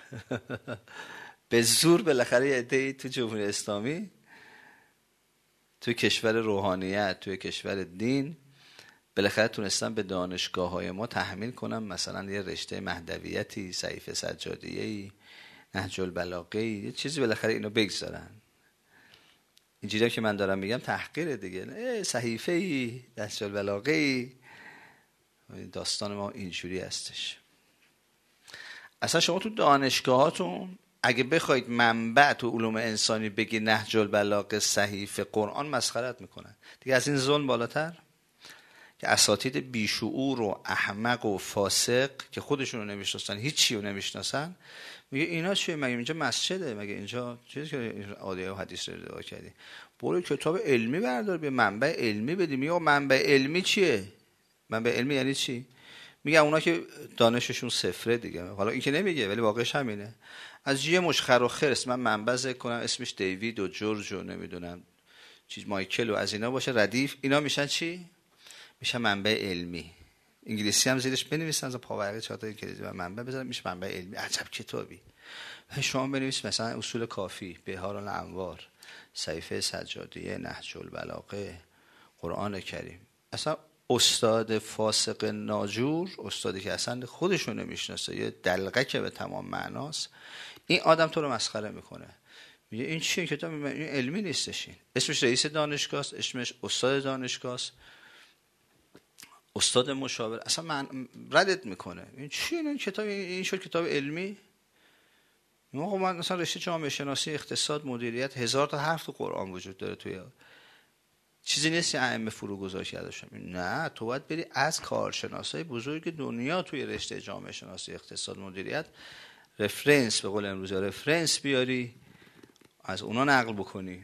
به زور بالاخره یه عده‌ای تو جمهوری اسلامی، تو کشور روحانیت، تو کشور دین، بالاخره تونستن به دانشگاه‌های ما تحمیل کنم مثلا یه رشته مهدویتی، صحیفه سجادیه‌ای، نهج البلاغه، یه چیزی بالاخره اینو بگذارن. اینجوریه که من دارم میگم تحقیر دیگه. صحیفه‌ای، نهج البلاغه، داستان ما اینجوری هستش. اصلا شما تو دانشگاهاتون اگه بخواید منبع تو علوم انسانی بگی نهج البلاغه، صحیفه، قرآن، مسخرت میکنن دیگه. از این ظلم بالاتر که اساتید بیشعور و احمق و فاسق که خودشون رو نمیشناسن، هیچی رو نمیشناسن، میگه اینا چیه؟ مگه اینجا مسجده؟ مگه اینجا چیزی که آیه و حدیث رو ادعا کردی؟ برو کتاب علمی بردار، به منبع علمی بدی. میگه منبع علمی چیه؟ منبع علمی یعنی چی؟ میگه اونا که دانششون صفره دیگه. حالا این که نمیگه ولی واقعش همینه. از یه مشخر و خرس من منبع ذکر کنم اسمش دیوید و جورج و نمیدونم چیز مایکل و از اینا باشه ردیف، اینا میشن چی؟ میشه منبع علمی. انگلیسی هم زیرش بنویسن از پاورقی چهار تا انگلیسی و منبع بذارن، میشه منبع علمی. عجب کتابی. شما بنویس مثلا اصول کافی، بهار الانوار، صحیفه سجادیه، نهج البلاغه، قرآن کریم. اصلا استاد فاسق ناجور، استادی که اصلا خودشون نمیشناسه، یه دلقک به تمام معناست، این آدم تو رو مسخره میکنه. میگه این چیه کتاب؟ این علمی نیستش. این اسمش رئیس دانشگاه است، اسمش استاد دانشگاه است، استاد مشاور، اصلا من ردت میکنه. این چیه این کتاب؟ این شد کتاب علمی؟ ما من مثلا رشته جامعه شناسی، اقتصاد، مدیریت، هزار تا حرف تو قرآن وجود داره، توی چیزی نیست ائمه فرو گذاشته ازشون. نه، تو باید بری از کارشناسای بزرگ دنیا توی رشته جامعه شناسی، اقتصاد، مدیریت رفرنس، به قول امروزی رفرنس بیاری، از اونا نقل بکنی.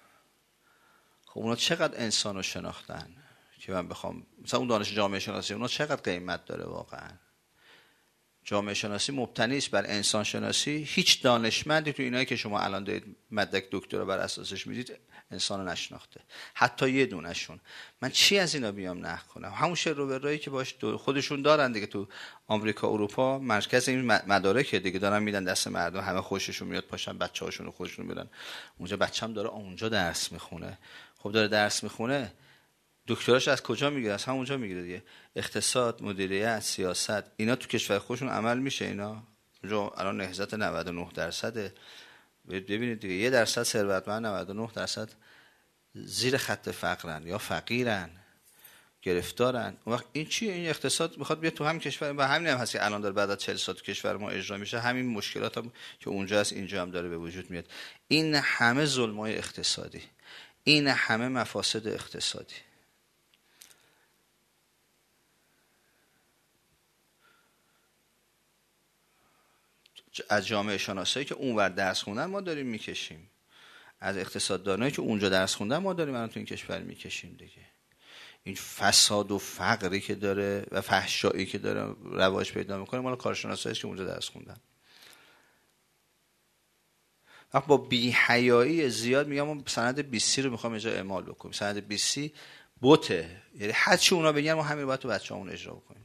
خب اونا چقدر انسان رو شناختن که من بخوام مثلا اون دانش جامعه شناسی اونا چقدر قیمت داره واقعا. جامعه شناسی مبتنی است بر انسان شناسی. هیچ دانشمندی تو اینایی که شما الان دارید مدرک دکترا بر اساسش میدید انسان رو نشناخته، حتی یه دونشون. من چی از اینا بیام نقل کنم؟ همون شروورایی که باش خودشون دارن دیگه، تو آمریکا اروپا مرکز این مدارک دیگه دارن میدن دست مردم، همه خوششون میاد پاشن بچه‌هاشون رو خودشون میدن اونجا. بچه‌م داره اونجا درس میخونه. خب داره درس میخونه، دکتراش از کجا میگیره؟ از همونجا میگیره دیگه. اقتصاد، مدیریت، سیاست، اینا تو کشور خودشون عمل میشه. اینا اونجا الان نهضت نود و نه درصده. ببینید دیگه، یه درصد ثروتمند، نود و نه درصد زیر خط فقرن یا فقیرن، گرفتارن. اون وقت این چیه؟ این اقتصاد میخواد بیاد تو هم کشور. و همین هم هست که الان داره بعد از چهل سال تو کشور ما اجرا میشه. همین مشکلات هم که اونجا هست اینجا هم داره به وجود میاد. این همه ظلمای اقتصادی، این همه مفاسد اقتصادی. از جامعه شناسایی که اونور درس خوندن ما داریم میکشیم، از اقتصاددانایی که اونجا درس خوندن ما داریم الان تو این کشور میکشیم دیگه. این فساد و فقری که داره و فحشایی که داره رواج پیدا میکنه مال کارشناسایی که اونجا درس خوندن. وقت با بی‌حیایی زیاد میگم ما سند بیست رو میخوام اینجا اعمال بکنیم. سند بیست بوته، یعنی هر چی اونا بگن ما همین باید تو بچه‌مون اجرا بکنیم.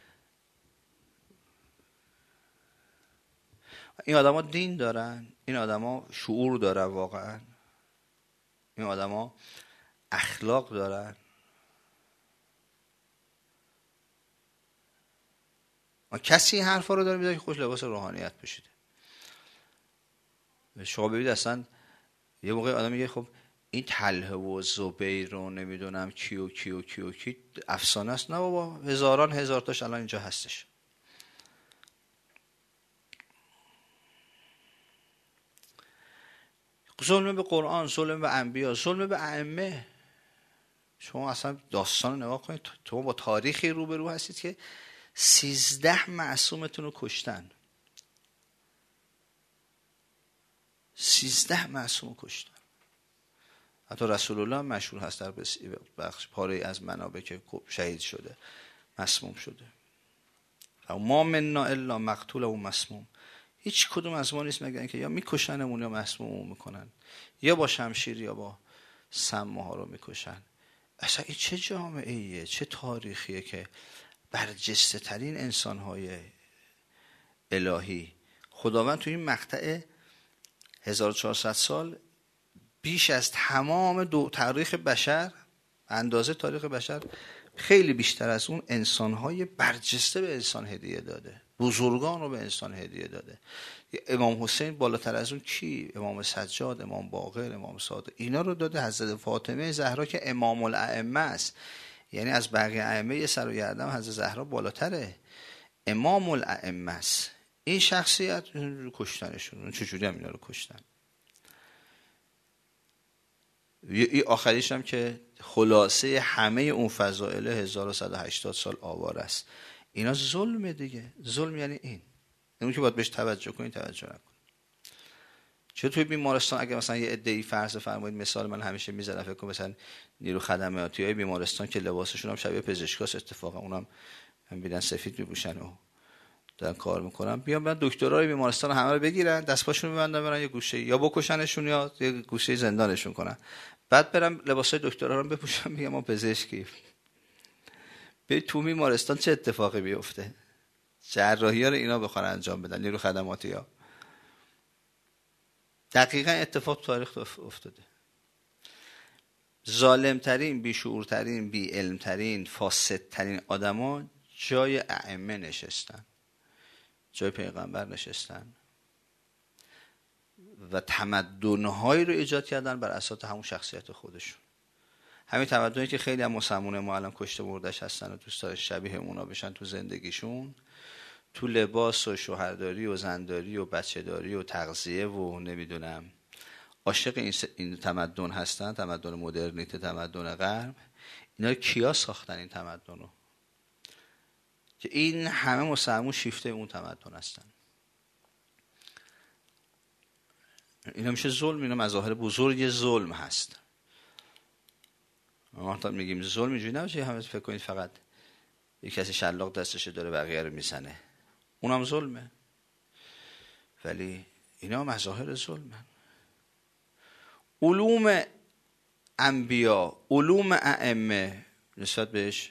این آدما دین دارن، این آدما شعور دارن، واقعا این آدما اخلاق دارن. ما کسی این حرفا رو داره میذاره که خوش لباس روحانیت پوشیده. شما ببینید اصلا یه موقع آدم میگه خب این طلحه و زبیر رو نمیدونم کیو کیو کیو کی افسانه است. نه بابا، هزاران هزار تاش الان اینجا هستش. ظلم به قرآن، ظلم به انبیا، ظلم به ائمه. شما اصلا داستان رو نگاه کنید، تو با تاریخی روبرو هستید که سیزده معصومتون رو کشتن. سیزده معصوم رو کشتن. حتی رسول الله هم مشهور هست در بخش پاره از منابع که شهید شده، مسموم شده. ما منا الا مقتول و مسموم. هیچ کدوم از ما نیست مگر اینکه یا میکشنمون یا مسموم میکنن، یا با شمشیر یا با سم ما رو میکشن. اصلا این چه جامعه ایه، چه تاریخیه که برجسته ترین انسانهای الهی خداوند تو این مقطع هزار و چهارصد سال بیش از تمام دو تاریخ بشر، اندازه تاریخ بشر، خیلی بیشتر از اون انسانهای برجسته به انسان هدیه داده، بزرگان رو به انسان هدیه داده. امام حسین بالاتر از اون کی؟ امام سجاد، امام باقر، امام صادق، اینا رو داده. حضرت فاطمه زهرا که امام الائمه است، یعنی از بقیه ائمه یه سر و گردن حضرت زهرا بالاتره، امام الائمه است. این شخصیت رو کشتنشون. چجوری هم اینا رو کشتن؟ این آخریش هم که خلاصه همه اون فضائل هزار و صد و هشتاد سال آوار است. اینا ظلمه دیگه. ظلم یعنی این اون که باید بهش توجه کنید توجه نکنید. چه توی بیمارستان اگه مثلا یه عده‌ای فرض فرمایید، مثال من همیشه میزنم، فکر کنم مثلا نیرو خدماتی های بیمارستان که لباسشون هم شبیه پزشکاست، اتفاقا اونم هم بیدن سفید میپوشن و دارن کار میکنن، بیان بعد دکترای بیمارستان همه رو بگیرن دست پاشون ببندن برن یه گوشه یا بکشنشون یا یه گوشه زندانشون کنن، بعد برن لباسای دکترا رو بپوشن میگم ما پزشکی. به تو بیمارستان چه اتفاقی بیفته؟ جراحی ها رو اینا بخوان انجام بدن، نیرو خدماتی ها. دقیقا اتفاق تاریخ افتاده. ظالمترین، بیشعورترین، بی علمترین، فاسدترین آدما جای ائمه نشستن، جای پیغمبر نشستن و تمدن‌هایی رو ایجاد کردن بر اساس همون شخصیت خودشون. همین تمدنی که خیلی هم مسلمون ما الان کشته مردش هستن و دوست دارن شبیه اونا بشن تو زندگیشون، تو لباس و شوهرداری و زنداری و بچه‌داری و تغذیه و نمیدونم عاشق این, س... این تمدن هستن، تمدن مدرنیته، تمدن غرب. اینا کیا ساختن این تمدن رو که این همه مسلمون شیفته اون تمدن هستن؟ اینا میشه ظلم. اینا مظاهر بزرگ ظلم هست. ما تا میگیم ظلم اینجوری نباشه همه فکر کنید فقط یک کسی شلاق دستشه داره بقیه رو میزنه، اونم ظلمه، ولی اینا مظاهر ظلمه. علوم انبیا، علوم ائمه نسبت بهش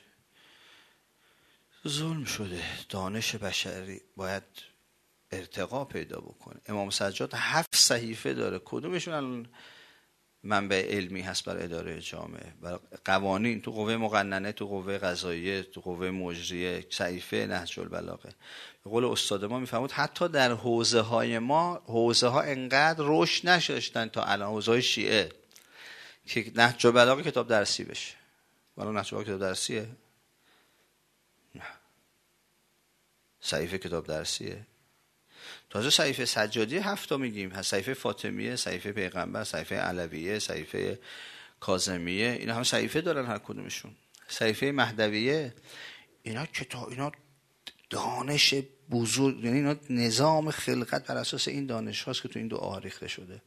ظلم شده. دانش بشری باید ارتقا پیدا بکنه. امام سجاد هفت صحیفه داره، کدومشون الان منبع علمی هست برای اداره جامعه؟ برای قوانین تو قوه مقننه، تو قوه قضاییه، تو قوه مجریه، صحیفه نهج البلاغه. به قول استاد ما میفهمود حتی در حوزه های ما، حوزه ها انقدر رشد نشدن تا الان، حوزه های شیعه که نهج البلاغه کتاب درسی بشه. ولی نهج البلاغه کتاب درسیه؟ نه. صحیفه کتاب درسیه؟ تازه صحیفه سجادی هفتا میگیم، صحیفه فاطمیه، صحیفه پیغمبر، صحیفه علویه، صحیفه کاظمیه، اینا هم صحیفه دارن هر کدومشون. صحیفه مهدویه. اینا کتاب، اینا دانش بزرگ، یعنی اینا نظام خلقت بر اساس این دانش هاست که تو این دو آیه ریخته شده.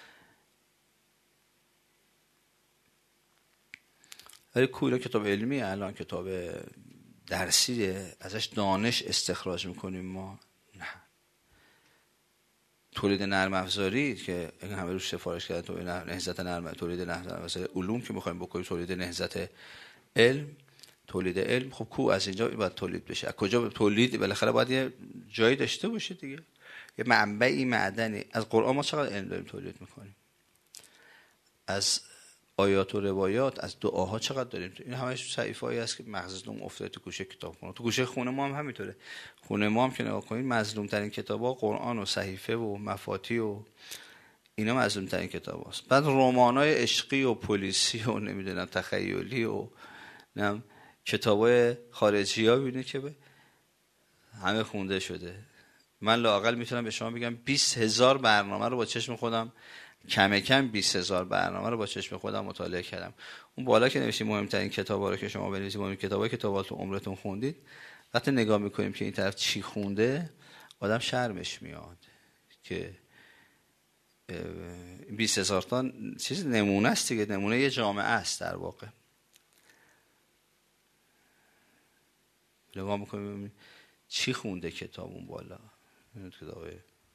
ولی کویلا کتاب علمی، الان کتاب درسیه، ازش دانش استخراج میکنیم ما؟ نه. تولید نرم افزاری که این همه روش سفارش کردن، تو نهضت نرم تولید نرم افزاری علوم که میخوایم بکنیم، تولید نهضت علم، تولید علم، خب کو از اینجا باید تولید بشه؟ از کجا تولید؟ بالاخره باید یه جایی داشته باشه دیگه، یه منبعی معدنی. از قرآن ما چقدر علم داریم تولید میکنیم، از آیات و روایات، از دعاها چقدر داریم. این همش صحیفه‌ای است که مظلوم افتاده تو گوشه کتابخونه. تو گوشه خونه ما هم همینطوره. خونه ما هم که نگاه کنید مظلوم ترین کتابا قرآن و صحیفه و مفاتی و اینا مظلوم ترین کتاباست. بعد رمانای عشقی و پلیسی و نمیدونم تخیلی و نم کتابای خارجی ها ببینید که به همه خونده شده. من لااقل میتونم به شما بگم بیست هزار برنامه رو با چشم خودم، کم کم بیست هزار برنامه رو با چشم خودم مطالعه کردم. اون بالا که نوشتیم مهمترین کتابا رو که شما بنویسید، مهمترین کتابایی که تا تو عمرتون خوندید، وقتی نگاه میکنیم که این طرف چی خونده، آدم شرمش میاد که بیست هزار تا چیز نمونه است دیگه، نمونه یه جامعه است در واقع. نگاه میکنیم چی خونده کتاب اون بالا. کتابه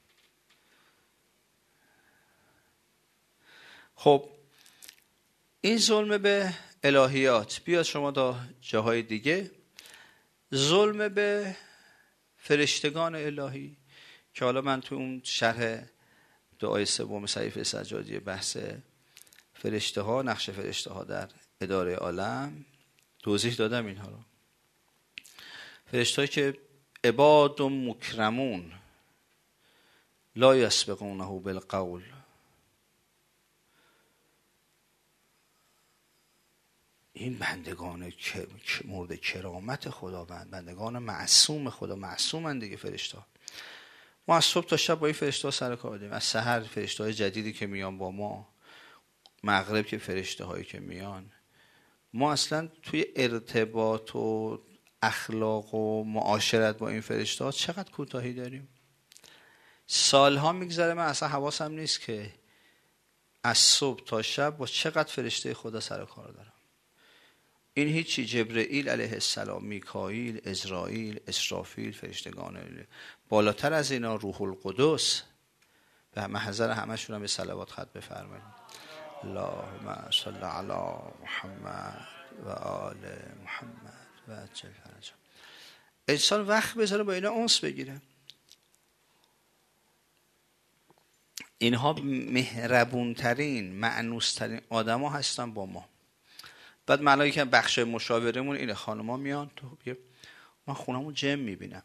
خب این ظلم به الهیات. بیاد شما تا جاهای دیگه، ظلم به فرشتگان الهی که حالا من تو اون شرح دعای سوم صحیفه سجادی بحث فرشته ها، نقش فرشته ها در اداره عالم توضیح دادم اینها رو. فرشته که عباد و مکرمون لا یسبقونه بالقول، این بندگان مورد کرامت خداوند، بندگان معصوم خدا، معصومن دیگه فرشته. ما از صبح تا شب با این فرشته سر کار داریم. از سحر فرشته جدیدی که میان با ما مغرب که فرشته هایی که میان، ما اصلا توی ارتباط و اخلاق و معاشرت با این فرشته ها چقدر کوتاهی داریم. سالها میگذره من اصلا حواسم نیست که از صبح تا شب با چقدر فرشته خدا سر کار دارم. این هیچی، جبرئیل علیه السلام، میکائیل، عزرائیل، اسرافیل، فرشتگان بالاتر از اینا روح القدس. به محضر همشون هم به صلوات ختم بفرمایید. اللهم صل علی محمد و آل محمد و عجل فرجهم. انسان وقت بذاره با اینا انس بگیره. اینها مهربونترین، مأنوسترین آدم ها هستن با ما. بعد معنایی که بخش مشاورمون اینه، خانما میان تو بگه من خونمون جن میبینم،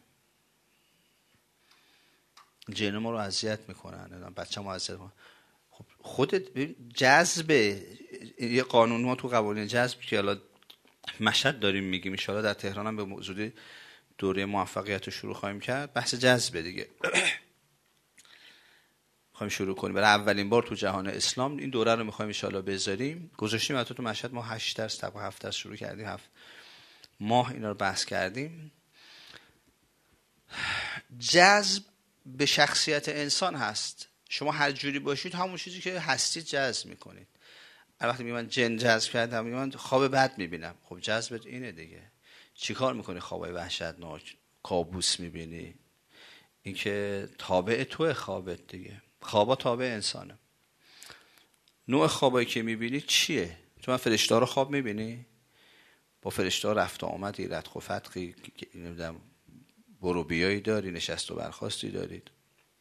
جن ما رو اذیت میکنن، بچه ما اذیت میکنن. خب خودت جذب یه قانون ما تو قوانین جذب که حالا مشهد داریم میگیم، ان شاءالله در تهران هم به موضوع دوره موفقیت رو شروع خواهیم کرد، بحث جذب دیگه میخوایم شروع کنیم. برای اولین بار تو جهان اسلام این دوره رو میخوایم ان شاءالله بذاریم. گذاشتیم البته تو مشهد ما هشت درس تا هفت درس شروع کردیم، هفت ماه اینا رو بحث کردیم. جذب به شخصیت انسان هست. شما هر جوری باشید همون چیزی که هستید جذب میکنید. هر وقتی میگم من جن جذب کردم، میگم من خواب بد میبینم، خب جذبت اینه دیگه. چیکار میکنی؟ خوابای وحشتناک، کابوس میبینی، این که تابع توه خوابت دیگه. خوابا تابع انسانه. نوع خوابایی که میبینی چیه؟ تو من فرشته رو خواب میبینی؟ با فرشته رفت و آمدی، رتق و فتقی، نمیدونم برو بیایی داری، نشست و برخاستی دارید.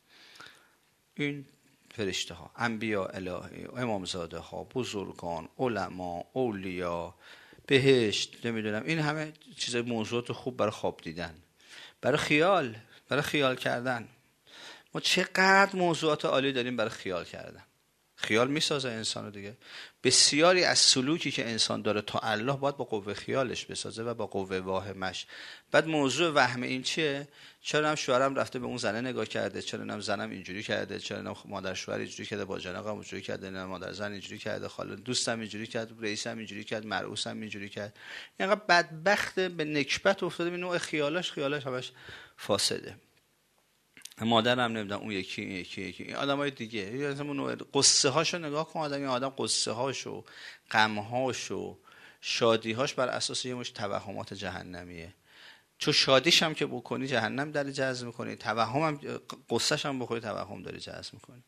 این فرشته ها، انبیا الهی، امامزاده ها، بزرگان، علما، اولیا، بهشت، نمیدونم، این همه چیز موضوعات خوب برای خواب دیدن، برای خیال، برای خیال کردن. ما چقدر موضوعات عالی داریم برای خیال کردن. خیال میسازه انسانو دیگه. بسیاری از سلوکی که انسان داره تا الله باید با قوه خیالش بسازه و با قوه واهمش. بعد موضوع وهم این چیه؟ چرا هم شوهرم رفته به اون زنه نگاه کرده، چرا هم زنم اینجوری کرده، چرا هم مادر شوهر اینجوری کرده، با جناقم اینجوری کرده، نه مادر زن اینجوری کرده، خاله دوستم اینجوری کرد، رئیسم اینجوری کرد، مرعوسم اینجوری کرد. اینقدر بدبخت به نکبت افتاده به نوع خیالاش، خیالاش همش فاسده. مادرم نمیدونم اون یکی این یکی یکی این آدمای دیگه، اون قصه هاشو نگاه کن. آدم این آدم قصه هاشو، غم هاشو، شادی هاش بر اساس یه مش توهمات جهنمیه. چون شادیش هم که بکنی جهنم داری جذب میکنی، توهم هم قصهش هم بخوری توهم داری جذب میکنی.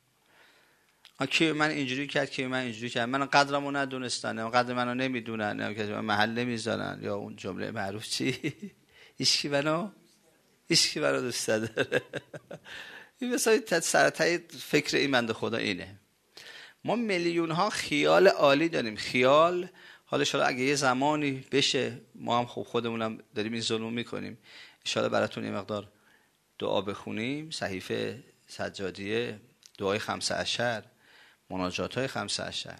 کی من اینجوری کرد، کی من اینجوری کرد، من قدرمو ندونستن، قدر منو نمیدونن، که محل نمیذارن، یا اون جمله معروف چی هیچ کی منو هیچ کی منو دوست نداره. این مثلا سرتای فکر این بنده خدا اینه. ما میلیون ها خیال عالی داریم. خیال حالا ان اگه یه زمانی بشه، ما هم خوب خودمونم داریم این ظلم میکنیم، ان براتون یه مقدار دعا بخونیم، صحیفه سجادیه، دعای خمسه عشر، مناجات های خمسه عشر.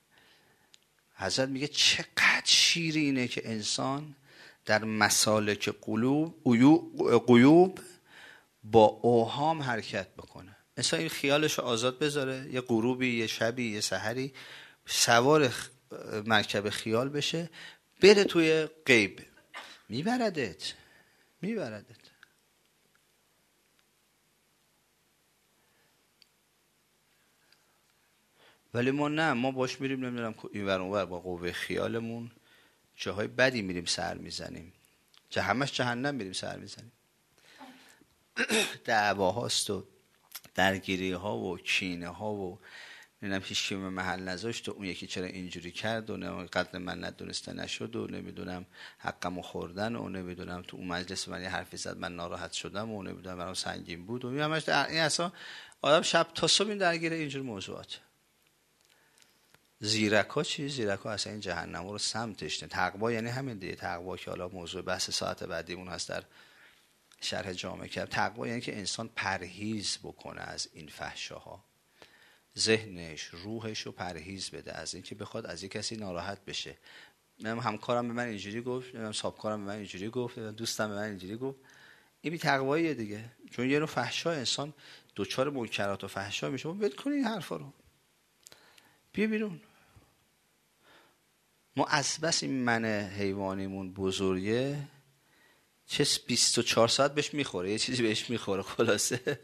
حضرت میگه چقدر شیرینه که انسان در مسالک قلوب قیوب با اوهام حرکت بکنه. انسان این خیالش رو آزاد بذاره، یه غروبی، یه شبی، یه سحری سوار مرکب خیال بشه، بره توی غیب، میبردت میبردت. ولی ما نه، ما باش میریم نمیدونم این ور اون ور، با قوه خیالمون جاهای بدی میریم سر میزنیم، چه همش جهنم میریم سر میزنیم. دعواهاست و درگیری ها و کینه ها و نمیدونم هیچ کی به محل نذاشت و اون یکی چرا اینجوری کرد و نمیدونم قدر من ندونسته نشد و نمیدونم حقمو خوردن و نمیدونم تو اون مجلس من یه حرفی زد من ناراحت شدم و نمیدونم برام سنگین بود و این همش در... این اصلا آدم شب تا صبح این درگیر اینجور موضوعات. زیرکا چی؟ زیرکا اصلا این جهنم رو سمتش نه. تقوا یعنی همین دیگه. تقوا که حالا موضوع بحث ساعت بعدیمون هست در شرح جامع کرد. تقوا یعنی که انسان پرهیز بکنه از این فحشاها، ذهنش روحش رو پرهیز بده از این که بخواد از یک کسی ناراحت بشه. من همکارم به من اینجوری گفت، من صاحبکارم به من اینجوری گفت، دوستم به من اینجوری گفت. این بی تقواییه دیگه. چون یه نوع فحشا انسان دوچار منکرات و فحشا میشه. ول کن این حرفا رو، بیا بیرون. ما از بس این من حیوانیمون بزرگه چه بیست و چهار ساعت بهش میخوره، یه چیزی بهش میخوره، خلاصه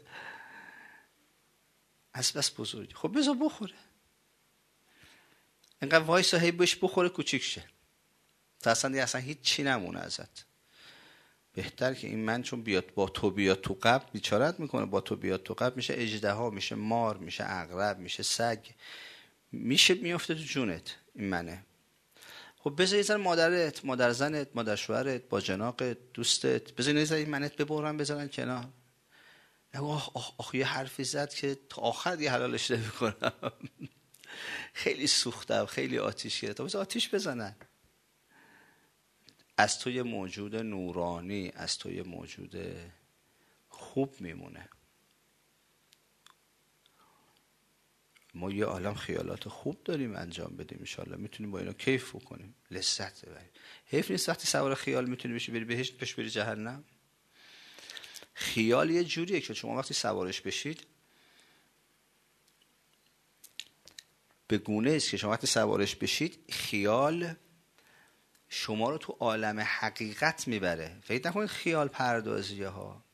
از بس بزرگه. خب بذار بخوره، اینقدر وایسا هی بهش بخوره کوچیک شه تا اصلا دیگه اصلا هیچ چی نمونه ازت. بهتر که این من چون بیاد با تو بیاد تو قبر بیچارت میکنه، با تو بیاد تو قبر میشه اژدها، میشه مار، میشه عقرب، میشه سگ، میشه میفته تو جونت این منه. خب بذار یه ذره مادرت، مادر زنت، مادر شوهرت، با جناقت، دوستت، بذار یه ذره این منت ببرن بذارن کنار. آخ آخ آخ یه حرفی زد که تا آخر یه حلالش نمی‌کنم. خیلی سوختم، خیلی آتیش گرفتم، بذار آتیش بزنن. از تو یه موجود نورانی، از تو یه موجود خوب میمونه. ما یه عالم خیالات خوب داریم انجام بدیم، انشالله میتونیم با اینا کیف بکنیم، لذت ببریم. حیف نیست وقتی سوار خیال میتونی بشی بری بهشت، بهش بری جهنم. خیال یه جوریه که شما وقتی سوارش بشید به گونه است که شما وقتی سوارش بشید خیال شما رو تو عالم حقیقت میبره. فکر نکنید خیال پردازیه ها.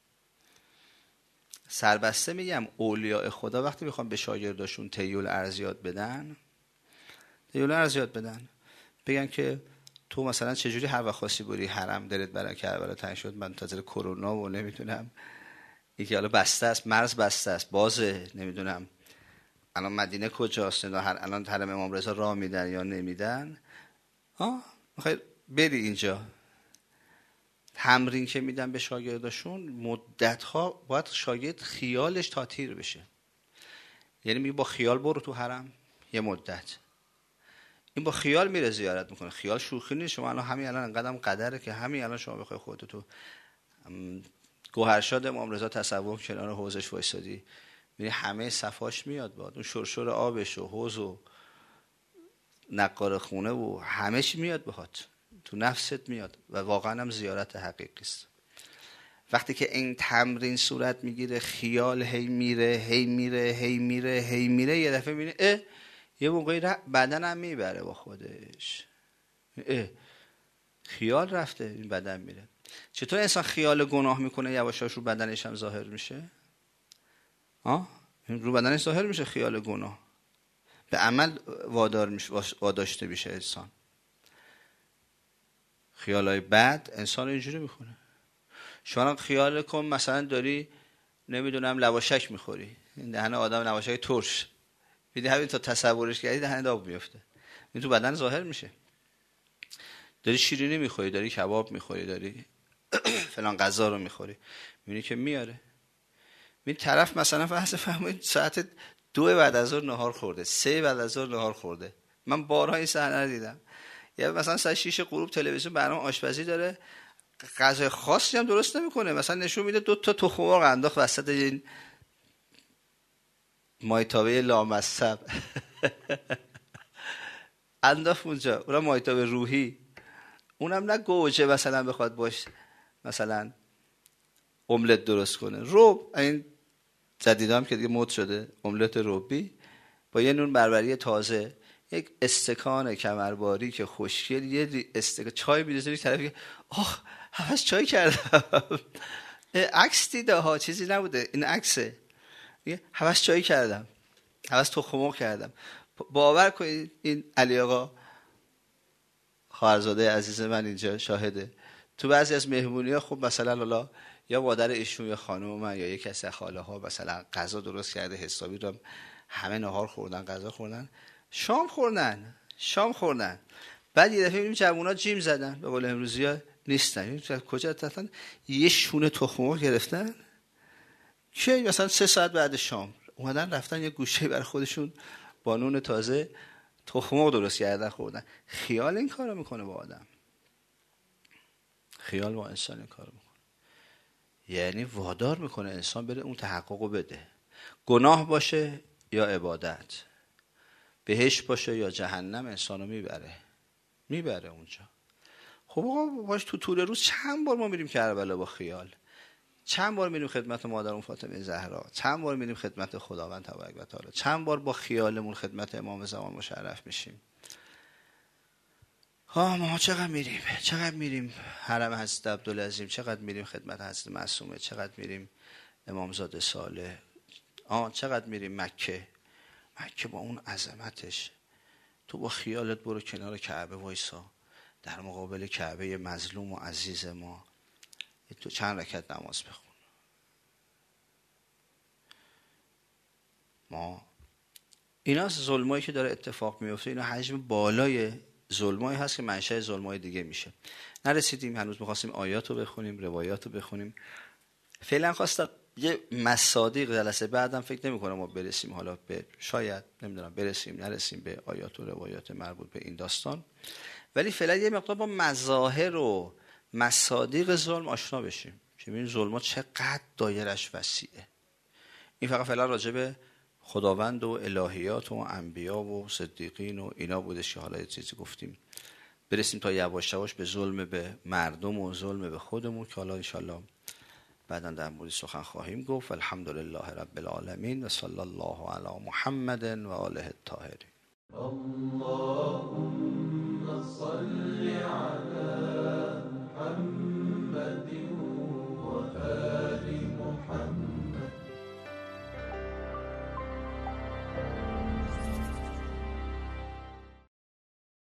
سربسته میگم اولیاء خدا وقتی میخوان به شاگرداشون تیول ارزیاد بدن، تیول ارزیاد بدن بگن که تو مثلا چجوری هر وقت خاصی بری حرم دلت برای کربلا تنگ شد، منتظر کرونا و نمیدونم یکی حالا بسته است، مرز بسته است، بازه، نمیدونم الان مدینه کجاست، هر الان حرم امام رضا راه میدن یا نمیدن. ها میخوای بری اینجا، تمرین که میدن به شاگرداشون مدت‌ها باید شاگرد خیالش تاتیر بشه. یعنی میگه با خیال برو تو حرم یه مدت، این با خیال میره زیارت میکنه. خیال شوخی نیست. شما الان همین الان انقدرم قدره که همین الان شما بخوای خودت تو گوهرشاد امام رضا تصور کنار حوضش وایسادی، میبینی همه صفاش میاد باد، اون شرشر آبش و حوض و نقار خونه و همه چی میاد بهات، تو نفست میاد و واقعا هم زیارت حقیقی است. وقتی که این تمرین صورت میگیره خیال هی میره هی میره هی میره هی میره، یه دفعه میبینی اه یه موقعی بدنم میبره با خودش، اه خیال رفته این بدن میره. چطور انسان خیال گناه میکنه یواشاش رو بدنش هم ظاهر میشه؟ آه رو بدنش ظاهر میشه خیال گناه، به عمل وادار میشه، واداشته میشه انسان. خیالای بد انسان اینجوری میکنه. شما خیال کن مثلا داری نمیدونم لواشک میخوری، این دهن آدم لواشک ترش، میدی همین تا تصورش کردی دهن آب میفته، این تو بدن ظاهر میشه. داری شیرینی میخوری، داری کباب میخوری، داری فلان غذا رو میخوری، میبینی که میاره. این طرف مثلا فرض فرمایید ساعت دو بعد از ظهر نهار خورده، سه بعد از ظهر نهار خورده. من بارها این صحنه رو دیدم. یا مثلا ساعت شش غروب تلویزیون برنامه آشپزی داره، غذای خاصی هم درست نمیکنه، مثلا نشون میده دو تا تخم مرغ انداخت وسط این مایتابه لامصب انداخت اونجا، اونم مایتابه روحی، اونم نه گوجه مثلا بخواد باش مثلا املت درست کنه، روب این جدیدام که دیگه مد شده املت روبی با یه نون بربری تازه، یک استکان کمرباری که خوشگل، یه استکان چای می‌ریزه طرفی، آخ هوس چای کردم. عکس دیده ها، چیزی نبوده، این عکسه، میگه هوس چای کردم، هوس تخم مرغ کردم. باور کنید این علی آقا خواهرزاده عزیز من اینجا شاهده، تو بعضی از مهمونی‌ها خب مثلا حالا یا مادر ایشون یا خانم من یا یک کسی خاله ها مثلا غذا درست کرده حسابی رو، همه نهار خوردن، غذا خوردن، شام خوردن، شام خوردن، بعد یه دفعه میبینیم جوونا جیم زدن، به قول امروزی‌ها نیستن، کجا رفتن؟ یه شونه تخم مرغ گرفتن که مثلا سه ساعت بعد شام اومدن رفتن یه گوشه برای خودشون با نون تازه تخم مرغ درست کردن خوردن. خیال این کارو میکنه با آدم، خیال با انسان این کارو میکنه، یعنی وادار میکنه انسان بره اون تحققو بده، گناه باشه یا عبادت، بهشت باشه یا جهنم، انسانو میبره میبره اونجا. خب آقا باش تو طول روز چند بار ما میریم کربلا با خیال، چند بار میریم خدمت مادرم فاطمه زهرا، چند بار میریم خدمت خداوند تبارک و تعالی، چند بار با خیالمون خدمت امام زمان مشرف میشیم. ها ما چقدر میریم چقدر میریم حرم حضرت عبدالعظیم، چقدر میریم خدمت حضرت معصومه، چقدر میریم امامزاده صالح، آه چقدر میریم مکه. مکه با اون عظمتش، تو با خیالت برو کنار کعبه وایسا، در مقابل کعبه مظلوم و عزیز ما تو چند رکعت نماز بخون. ما اینا ظلمایی که داره اتفاق میفته، اینا حجم بالای ظلمایی هست که منشأ ظلمای دیگه میشه. نرسیدیم هنوز، می‌خواستیم آیاتو بخونیم، روایاتو بخونیم. فعلا خواستم یه مصادیق، جلسه بعدم فکر نمی‌کنم ما برسیم حالا به، شاید نمیدونم برسیم نرسیم به آیات و روایات مربوط به این داستان، ولی فعلا یه مقدار با مظاهر و مصادیق ظلم آشنا بشیم که ببینیم ظلم‌ها چقدر دایرش وسیعه. این فقط فعلا راجع به خداوند و الهیات و انبیا و صدیقین و اینا بودش که حالا یه چیزی گفتیم. برسیم تا یواش یواش به ظلم به مردم و ظلم به خودمون که حالا انشالله بعدا در مورد سخن خواهیم گفت. الحمدلله رب العالمین و صلی الله علی محمد و آله الطاهرین. اللهم صل علی محمد